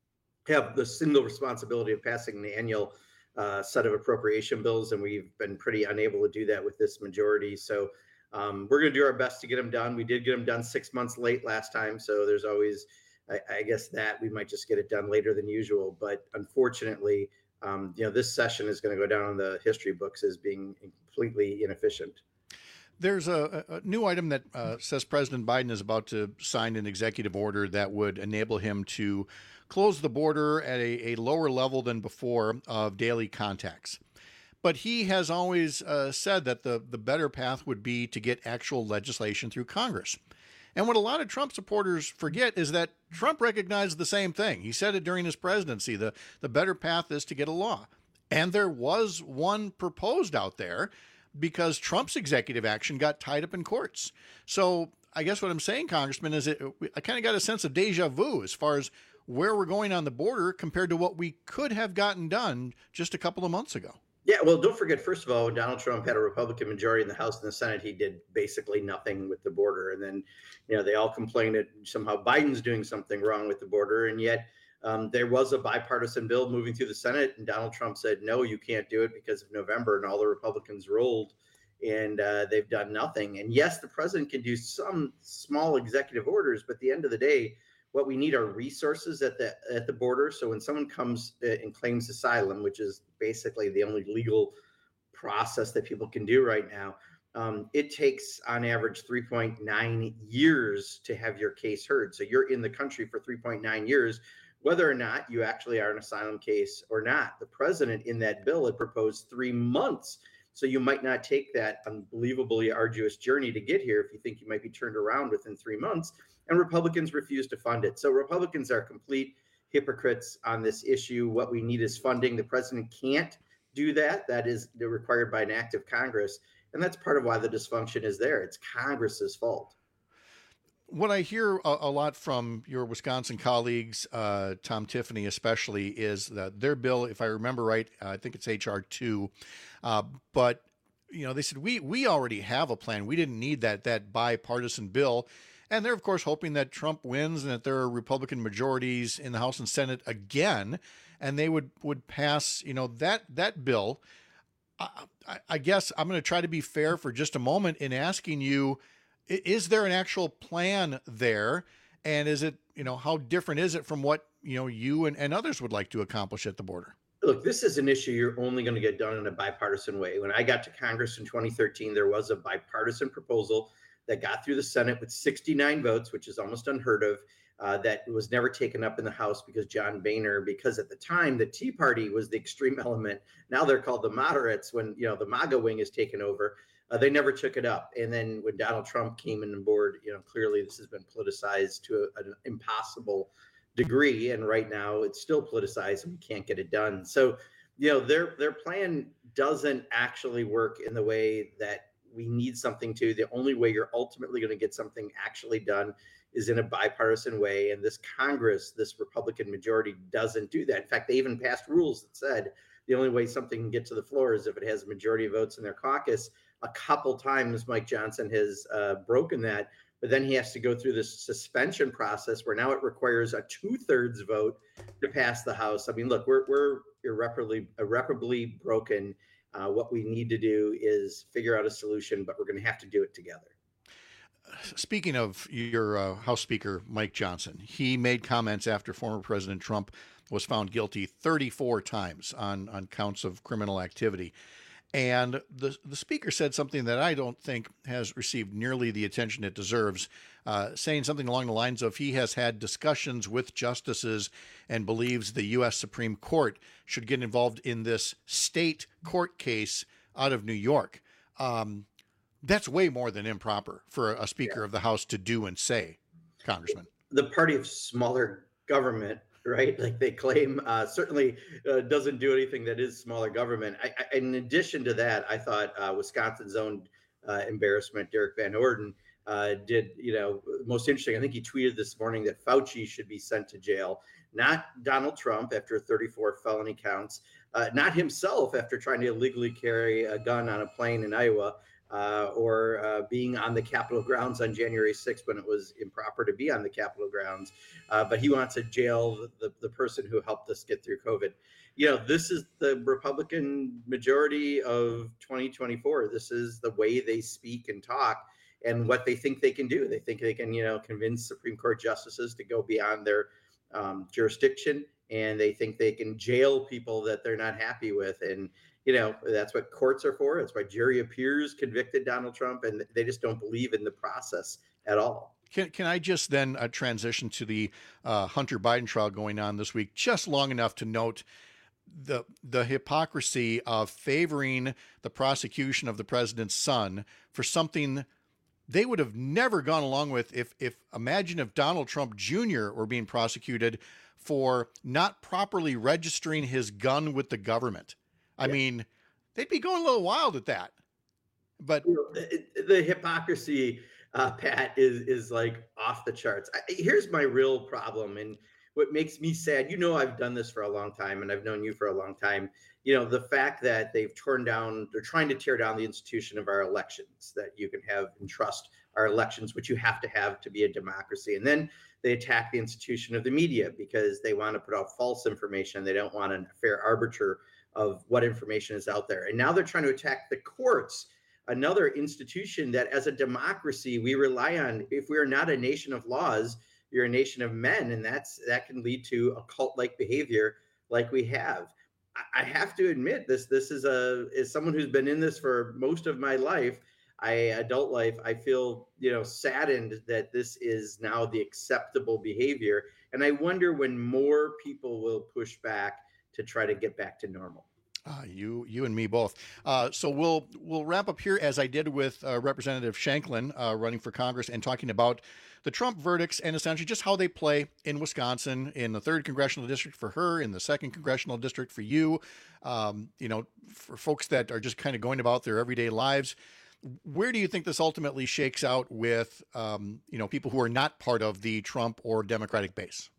have the single responsibility of passing the annual Uh, set of appropriation bills, and we've been pretty unable to do that with this majority. So um, we're going to do our best to get them done. We did get them done six months late last time, so there's always, I, I guess, that we might just get it done later than usual. But unfortunately, um, you know, this session is going to go down in the history books as being completely inefficient. There's a, a new item that uh, says President Biden is about to sign an executive order that would enable him to close the border at a, a lower level than before of daily contacts. But he has always uh, said that the, the better path would be to get actual legislation through Congress. And what a lot of Trump supporters forget is that Trump recognized the same thing. He said it during his presidency. The, the better path is to get a law. And there was one proposed out there because Trump's executive action got tied up in courts. So I guess what I'm saying, Congressman, is it, I kind of got a sense of deja vu as far as where we're going on the border compared to what we could have gotten done just a couple of months ago. Yeah, well, don't forget, first of all, when Donald Trump had a Republican majority in the House and the Senate, he did basically nothing with the border. And then, you know, they all complained that somehow Biden's doing something wrong with the border. And yet um, there was a bipartisan bill moving through the Senate, and Donald Trump said, no, you can't do it because of November. And all the Republicans rolled, and uh, they've done nothing. And yes, the president can do some small executive orders, but at the end of the day, what we need are resources at the at the border. So when someone comes and claims asylum, which is basically the only legal process that people can do right now, um, it takes on average three point nine years to have your case heard. So you're in the country for three point nine years, whether or not you actually are an asylum case or not. The president in that bill had proposed three months. So you might not take that unbelievably arduous journey to get here if you think you might be turned around within three months. And Republicans refuse to fund it. So Republicans are complete hypocrites on this issue. What we need is funding. The president can't do that. That is required by an act of Congress. And that's part of why the dysfunction is there. It's Congress's fault. What I hear a, a lot from your Wisconsin colleagues, uh, Tom Tiffany especially, is that their bill, if I remember right, uh, I think it's H R two, uh, but you know they said we we already have a plan. We didn't need that that bipartisan bill, and they're of course hoping that Trump wins and that there are Republican majorities in the House and Senate again, and they would would pass you know that that bill. I, I, I guess I'm going to try to be fair for just a moment in asking you. Is there an actual plan there? And is it, you know, how different is it from what, you know, you and, and others would like to accomplish at the border? Look, this is an issue you're only going to get done in a bipartisan way. When I got to Congress in twenty thirteen, there was a bipartisan proposal that got through the Senate with sixty-nine votes, which is almost unheard of, uh, that was never taken up in the House because John Boehner, because at the time the Tea Party was the extreme element. Now they're called the moderates when, you know, the MAGA wing is taken over. Uh, they never took it up. And then when Donald Trump came on board, you know, clearly this has been politicized to a, an impossible degree. And right now it's still politicized and we can't get it done. So you know, their their plan doesn't actually work in the way that we need something to. The only way you're ultimately going to get something actually done is in a bipartisan way. And this Congress, this Republican majority doesn't do that. In fact, they even passed rules that said the only way something can get to the floor is if it has a majority of votes in their caucus. A couple times Mike Johnson has uh, broken that, but then he has to go through this suspension process where now it requires a two-thirds vote to pass the House. I mean, look, we're we're irreparably irreparably broken. Uh, what we need to do is figure out a solution, but we're going to have to do it together. Speaking of your uh, House Speaker, Mike Johnson, he made comments after former President Trump was found guilty thirty-four times on, on counts of criminal activity. And the, the speaker said something that I don't think has received nearly the attention it deserves, uh, saying something along the lines of he has had discussions with justices and believes the U S Supreme Court should get involved in this state court case out of New York. Um, that's way more than improper for a Speaker yeah. of the House to do and say, Congressman. The party of smaller government, right? Like they claim, uh, certainly uh, doesn't do anything that is smaller government. I, I, in addition to that, I thought uh, Wisconsin's own uh, embarrassment, Derek Van Orden, uh, did, you know, most interesting. I think he tweeted this morning that Fauci should be sent to jail, not Donald Trump after thirty-four felony counts, uh, not himself after trying to illegally carry a gun on a plane in Iowa. Uh, or uh, being on the Capitol grounds on January sixth when it was improper to be on the Capitol grounds. Uh, but he wants to jail the, the, the person who helped us get through COVID. You know, this is the Republican majority of twenty twenty-four. This is the way they speak and talk and what they think they can do. They think they can, you know, convince Supreme Court justices to go beyond their um, jurisdiction, and they think they can jail people that they're not happy with. And you know, that's what courts are for. That's why jury of peers convicted Donald Trump, and they just don't believe in the process at all. Can can I just then uh, transition to the uh, Hunter Biden trial going on this week, just long enough to note the the hypocrisy of favoring the prosecution of the president's son for something they would have never gone along with if, if imagine if Donald Trump Junior were being prosecuted for not properly registering his gun with the government. I yeah. mean, they'd be going a little wild at that. But the, the hypocrisy, uh, Pat, is is like off the charts. I, here's my real problem, and what makes me sad. You know, I've done this for a long time, and I've known you for a long time. You know, the fact that they've torn down, they're trying to tear down the institution of our elections, that you can have and trust our elections, which you have to have to be a democracy. And then they attack the institution of the media because they want to put out false information. They don't want a fair arbiter of what information is out there. And now they're trying to attack the courts, another institution that as a democracy we rely on. If we are not a nation of laws, you're a nation of men, and that's that can lead to a cult-like behavior like we have. I, I have to admit this this is a as someone who's been in this for most of my life, I adult life, I feel, you know, saddened that this is now the acceptable behavior. And I wonder when more people will push back to try to get back to normal. Uh, you, you and me both. Uh, so we'll we'll wrap up here as I did with uh, Representative Shanklin uh, running for Congress and talking about the Trump verdicts and essentially just how they play in Wisconsin, in the third congressional district for her, in the second congressional district for you. Um, you know, for folks that are just kind of going about their everyday lives. Where do you think this ultimately shakes out with um, you know, people who are not part of the Trump or Democratic base?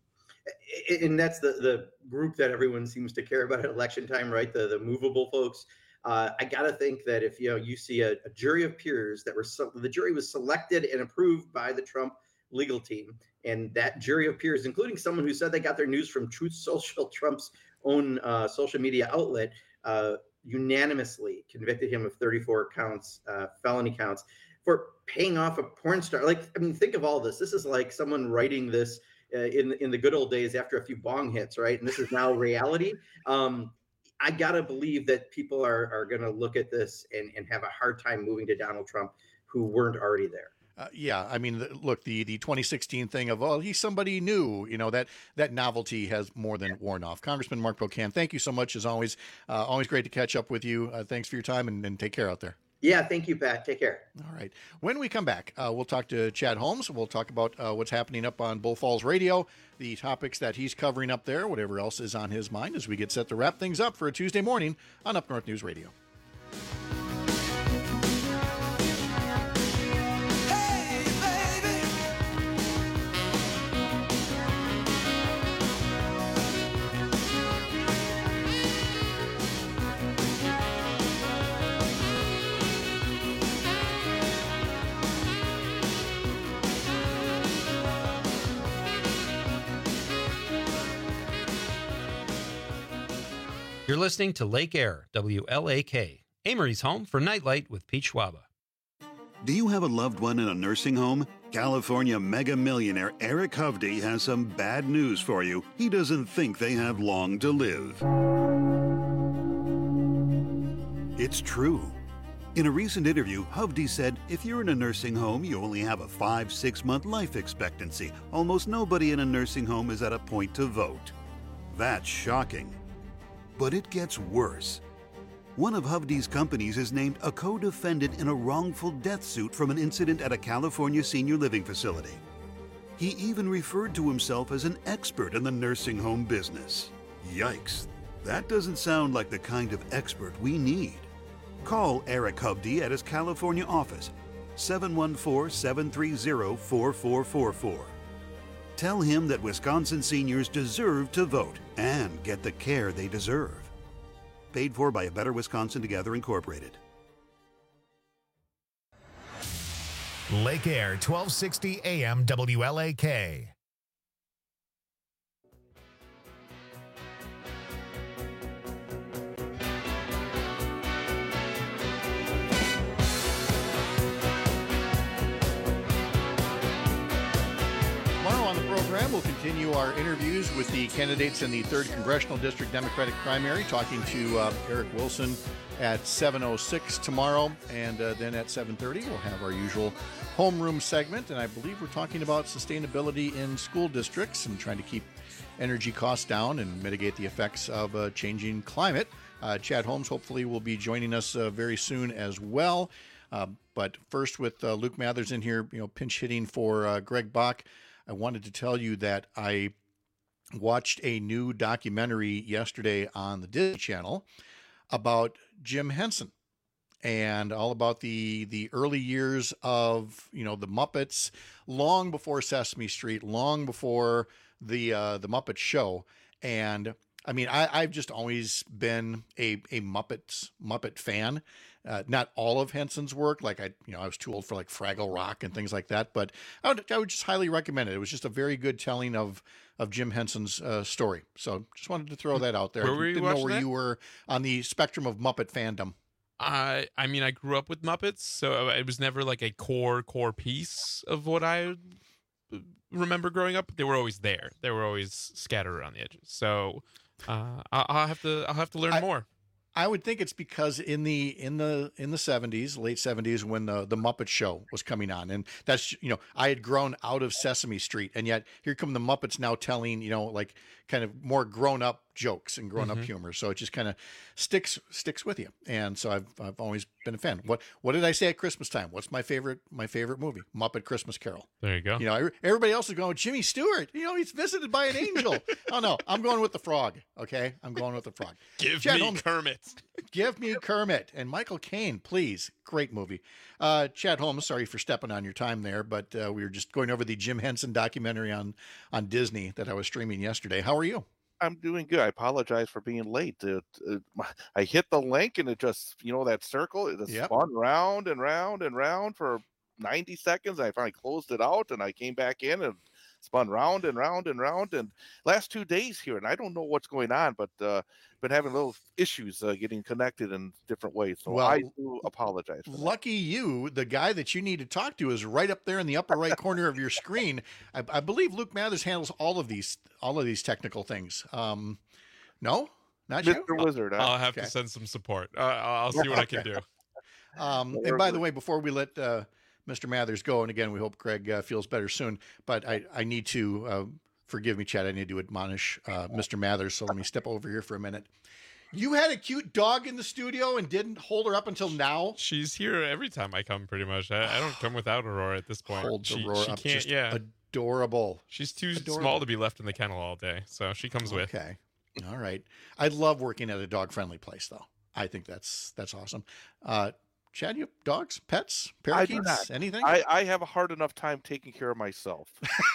And that's the, the group that everyone seems to care about at election time, right? The the movable folks. Uh, I got to think that if you know you see a, a jury of peers that were so, the jury was selected and approved by the Trump legal team, and that jury of peers, including someone who said they got their news from Truth Social, Trump's own uh, social media outlet, uh, unanimously convicted him of thirty-four counts, uh, felony counts, for paying off a porn star. Like, I mean, think of all this. This is like someone writing this Uh, in in the good old days after a few bong hits, right? And this is now reality. Um, I gotta believe that people are are gonna look at this and, and have a hard time moving to Donald Trump who weren't already there. Uh, yeah, I mean, look, the the twenty sixteen thing of, oh, he's somebody new, you know, that that novelty has more than worn off. Congressman Mark Pocan, thank you so much as always. Uh, always great to catch up with you. Uh, thanks for your time and, and take care out there. Yeah, thank you, Pat. Take care. All right. When we come back, uh, we'll talk to Chad Holmes. We'll talk about uh, what's happening up on Bull Falls Radio, the topics that he's covering up there, whatever else is on his mind as we get set to wrap things up for a Tuesday morning on Up North News Radio. You're listening to Lake Air, W L A K, Amory's home for Nightlight with Pete Schwaba. Do you have a loved one in a nursing home? California mega millionaire Eric Hovde has some bad news for you. He doesn't think they have long to live. It's true. In a recent interview, Hovde said, if you're in a nursing home, you only have a five, six month life expectancy. Almost nobody in a nursing home is at a point to vote. That's shocking. But it gets worse. One of Hovde's companies is named a co-defendant in a wrongful death suit from an incident at a California senior living facility. He even referred to himself as an expert in the nursing home business. Yikes, that doesn't sound like the kind of expert we need. Call Eric Hovde at his California office, seven one four, seven three zero, four four four four. Tell him that Wisconsin seniors deserve to vote and get the care they deserve. Paid for by A Better Wisconsin Together, Incorporated. Lake Air, twelve sixty A M W L A K. We'll continue our interviews with the candidates in the third Congressional District Democratic primary, talking to uh, Eric Wilson at seven oh six tomorrow, and uh, then at seven thirty we'll have our usual homeroom segment, and I believe we're talking about sustainability in school districts and trying to keep energy costs down and mitigate the effects of a changing climate. Uh, Chad Holmes hopefully will be joining us uh, very soon as well. Uh, but first, with uh, Luke Mathers in here, you know, pinch hitting for uh, Greg Bach, I wanted to tell you that I watched a new documentary yesterday on the Disney Channel about Jim Henson and all about the the early years of, you know, the Muppets, long before Sesame Street, long before the uh, the Muppet Show. And I mean, I, I've just always been a a Muppets Muppet fan. Uh, not all of Henson's work, like I, you know, I was too old for like Fraggle Rock and things like that. But I would, I would just highly recommend it. It was just a very good telling of of Jim Henson's uh, story. So just wanted to throw that out there. Where were you Didn't know watching where that? you were on the spectrum of Muppet fandom. I I mean, I grew up with Muppets, so it was never like a core core piece of what I remember growing up. They were always there. They were always scattered around the edges. So uh, I'll, I'll have to I'll have to learn I, more. I would think it's because in the in the in the seventies, late seventies, when the the Muppet Show was coming on, and that's, you know, I had grown out of Sesame Street, and yet here come the Muppets now telling, you know, like kind of more grown up jokes and grown up Mhm. humor. So it just kind of sticks sticks with you. And so I've I've always been a fan. What what did I say at Christmas time? What's my favorite my favorite movie? Muppet Christmas Carol. There you go. You know, every- everybody else is going, Jimmy Stewart. You know, he's visited by an angel. Oh no, I'm going with the frog. Okay, I'm going with the frog. Give Chad me Holmes- Kermit. Give me Kermit and Michael Caine, please. Great movie. Uh, Chad Holmes, sorry for stepping on your time there, but uh, we were just going over the Jim Henson documentary on on Disney that I was streaming yesterday. How are you? I'm doing good. I apologize for being late. It, it, I hit the link and it just, you know, that circle, it just Yep. spun round and round and round for ninety seconds. I finally closed it out and I came back in and spun round and round and round. And last two days here, and I don't know what's going on, but uh, been having little issues uh, getting connected in different ways. So Well, I do apologize. For that. Lucky you, the guy that you need to talk to is right up there in the upper right corner of your screen. I, I believe Luke Mathers handles all of these all of these technical things. Um, no, not you. Mister Wizard. I'll have Okay. to send some support. Uh, I'll I'll see what I can do. Um, and by the way, before we let uh, Mister Mathers go, and again, we hope Greg uh, feels better soon, but I, I need to, uh, forgive me, Chad, I need to admonish uh, Mister Mathers, so let me step over here for a minute. You had a cute dog in the studio and didn't hold her up until now? She's here every time I come, pretty much. I, I don't come without Aurora at this point. Hold she, Aurora she up, can't, just yeah. adorable. She's too Adorable. small to be left in the kennel all day, so she comes with. Okay. All right. I love working at a dog-friendly place, though. I think that's that's awesome. Uh, Chad, you have dogs, pets, I do parakeets, not. anything? I, I have a hard enough time taking care of myself.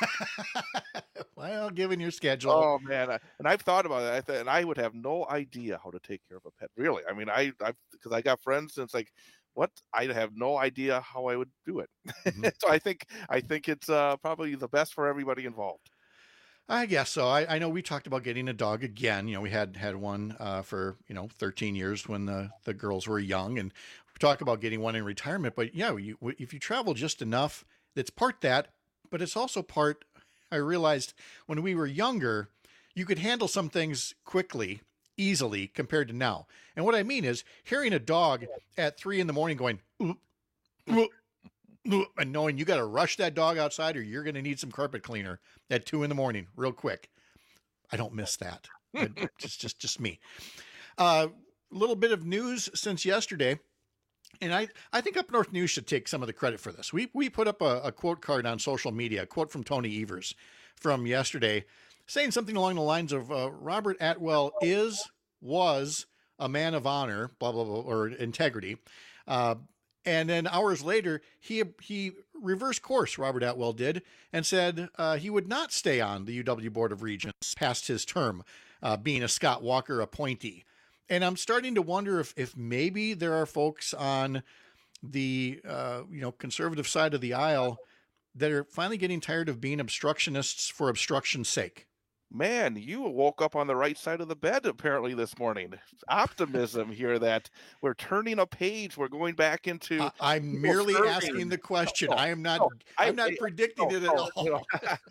Well, given your schedule. Oh man, I, and I've thought about it, I th- and I would have no idea how to take care of a pet. Really, I mean, I, I, because I got friends, and it's like, what? I have no idea how I would do it. Mm-hmm. So I think, I think it's uh, probably the best for everybody involved. I guess so. I, I know we talked about getting a dog again. You know, we had had one uh, for you know thirteen years when the the girls were young, and we talk about getting one in retirement. But yeah, you, if you travel just enough, it's part that, but it's also part. I realized when we were younger, you could handle some things quickly, easily compared to now. And what I mean is hearing a dog at three in the morning going, oop, oop, oop, and knowing you got to rush that dog outside or you're going to need some carpet cleaner at two in the morning, real quick. I don't miss that. just, just, just me. A uh, little bit of news since yesterday. And I, I think Up North News should take some of the credit for this. We we put up a, a quote card on social media, a quote from Tony Evers from yesterday, saying something along the lines of uh, Robert Atwell is, was a man of honor, blah, blah, blah, or integrity. Uh, and then hours later, he he reversed course, Robert Atwell did, and said uh, he would not stay on the U W Board of Regents past his term, uh, being a Scott Walker appointee. And I'm starting to wonder if, if maybe there are folks on the uh, you know conservative side of the aisle that are finally getting tired of being obstructionists for obstruction's sake. Man, you woke up on the right side of the bed apparently this morning. Optimism here that we're turning a page. We're going back into. Uh, I'm merely serving. asking the question. No, I am not. No, I'm not I, predicting no, it at no, all. No.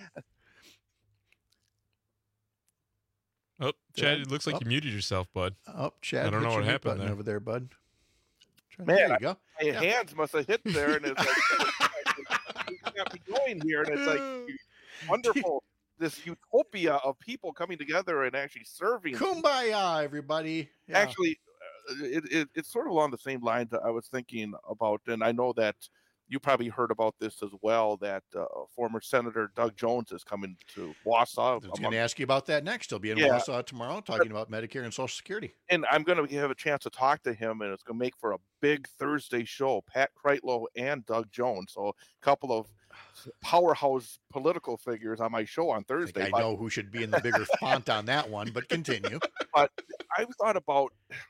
Oh, Chad, it looks like oh. you muted yourself, bud. Oh, Chad, I don't know what happened there. over there, bud. Man, there you go. My yeah. hands must have hit there, and it's like you got me going here, and it's like wonderful. This utopia of people coming together and actually serving. Kumbaya, everybody. Yeah. Actually, uh, it, it, it's sort of along the same lines that I was thinking about, and I know that you probably heard about this as well, that uh, former Senator Doug Jones is coming to Wausau. I was going to ask you about that next. He'll be in yeah. Wausau tomorrow talking about Medicare and Social Security. And I'm going to have a chance to talk to him, and it's going to make for a big Thursday show, Pat Kreitlow and Doug Jones. So a couple of powerhouse political figures on my show on Thursday. I, I know who should be in the bigger font on that one, but continue. But I thought about,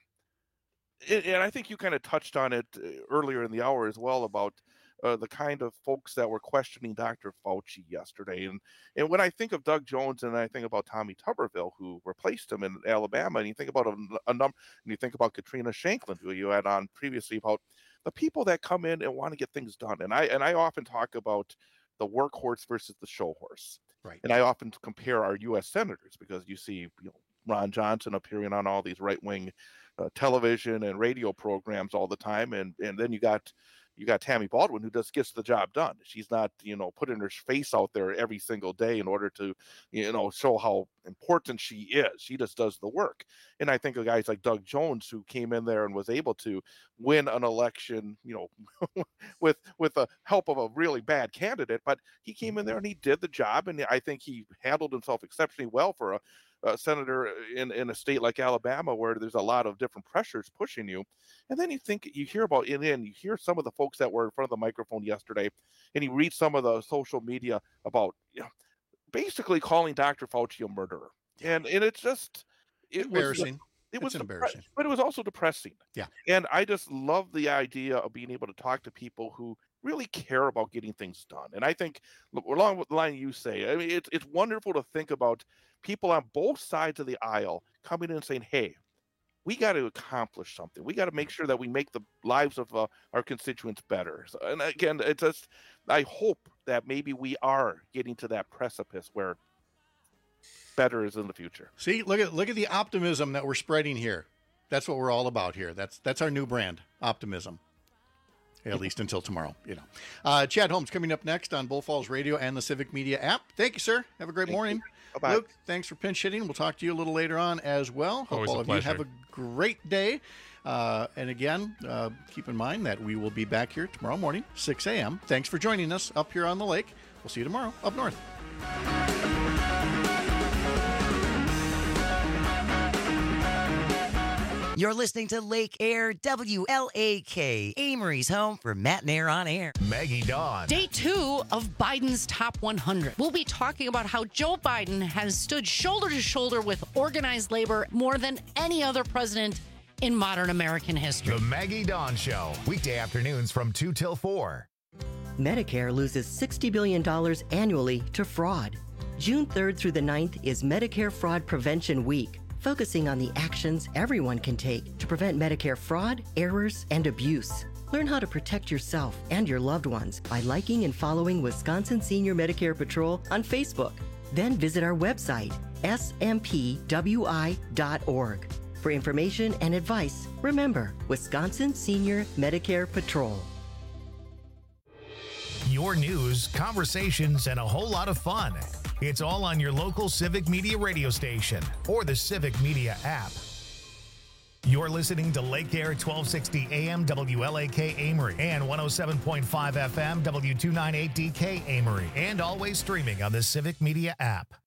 and I think you kind of touched on it earlier in the hour as well, about Uh, the kind of folks that were questioning Doctor Fauci yesterday. And and when I think of Doug Jones and I think about Tommy Tuberville, who replaced him in Alabama, and you think about a, a number, and you think about Katrina Shanklin, who you had on previously, about the people that come in and want to get things done. And I and I often talk about the workhorse versus the show horse. Right. And I often compare our U S senators, because you see, you know, Ron Johnson appearing on all these right-wing uh, television and radio programs all the time, and and then you got You got Tammy Baldwin, who just gets the job done. She's not, you know, putting her face out there every single day in order to, you know, show how important she is. She just does the work. And I think of guys like Doug Jones, who came in there and was able to win an election, you know, with with the help of a really bad candidate. But he came in there and he did the job. And I think he handled himself exceptionally well for a, a senator in, in a state like Alabama, where there's a lot of different pressures pushing you. And then you think, you hear about, and then you hear some of the folks that were in front of the microphone yesterday, and you read some of the social media about, you know, basically calling Doctor Fauci a murderer. And and it's just it embarrassing. Was, it was it's embarrassing, but it was also depressing. Yeah. And I just love the idea of being able to talk to people who really care about getting things done. And I think, along with the line you say, I mean, it's it's wonderful to think about people on both sides of the aisle coming in and saying, hey, we got to accomplish something. We got to make sure that we make the lives of uh, our constituents better. So, and again, it's just, I hope that maybe we are getting to that precipice where better is in the future. See, look at look at the optimism that we're spreading here. That's what we're all about here. That's that's our new brand, optimism. At least until tomorrow, you know. Uh, Chad Holmes coming up next on Bull Falls Radio and the Civic Media app. Thank you, sir. Have a great Thank morning. You. Bye-bye. Luke, thanks for pinch hitting. We'll talk to you a little later on as well. Hope Always all a of you pleasure. have a great day. Uh, and again, uh, keep in mind that we will be back here tomorrow morning, six a.m. Thanks for joining us up here on the lake. We'll see you tomorrow up north. You're listening to Lake Air, W L A K, Amory's home for Matt and Air on Air. Maggie Dawn. Day two of Biden's Top one hundred. We'll be talking about how Joe Biden has stood shoulder to shoulder with organized labor more than any other president in modern American history. The Maggie Dawn Show. Weekday afternoons from two till four. Medicare loses sixty billion dollars annually to fraud. June third through the ninth is Medicare Fraud Prevention Week, focusing on the actions everyone can take to prevent Medicare fraud, errors, and abuse. Learn how to protect yourself and your loved ones by liking and following Wisconsin Senior Medicare Patrol on Facebook. Then visit our website, S M P W I dot org. For information and advice, remember Wisconsin Senior Medicare Patrol. Your news, conversations, and a whole lot of fun. It's all on your local Civic Media radio station or the Civic Media app. You're listening to Lake Air twelve sixty A M W L A K Amory and one oh seven point five F M W two ninety-eight D K Amory, and always streaming on the Civic Media app.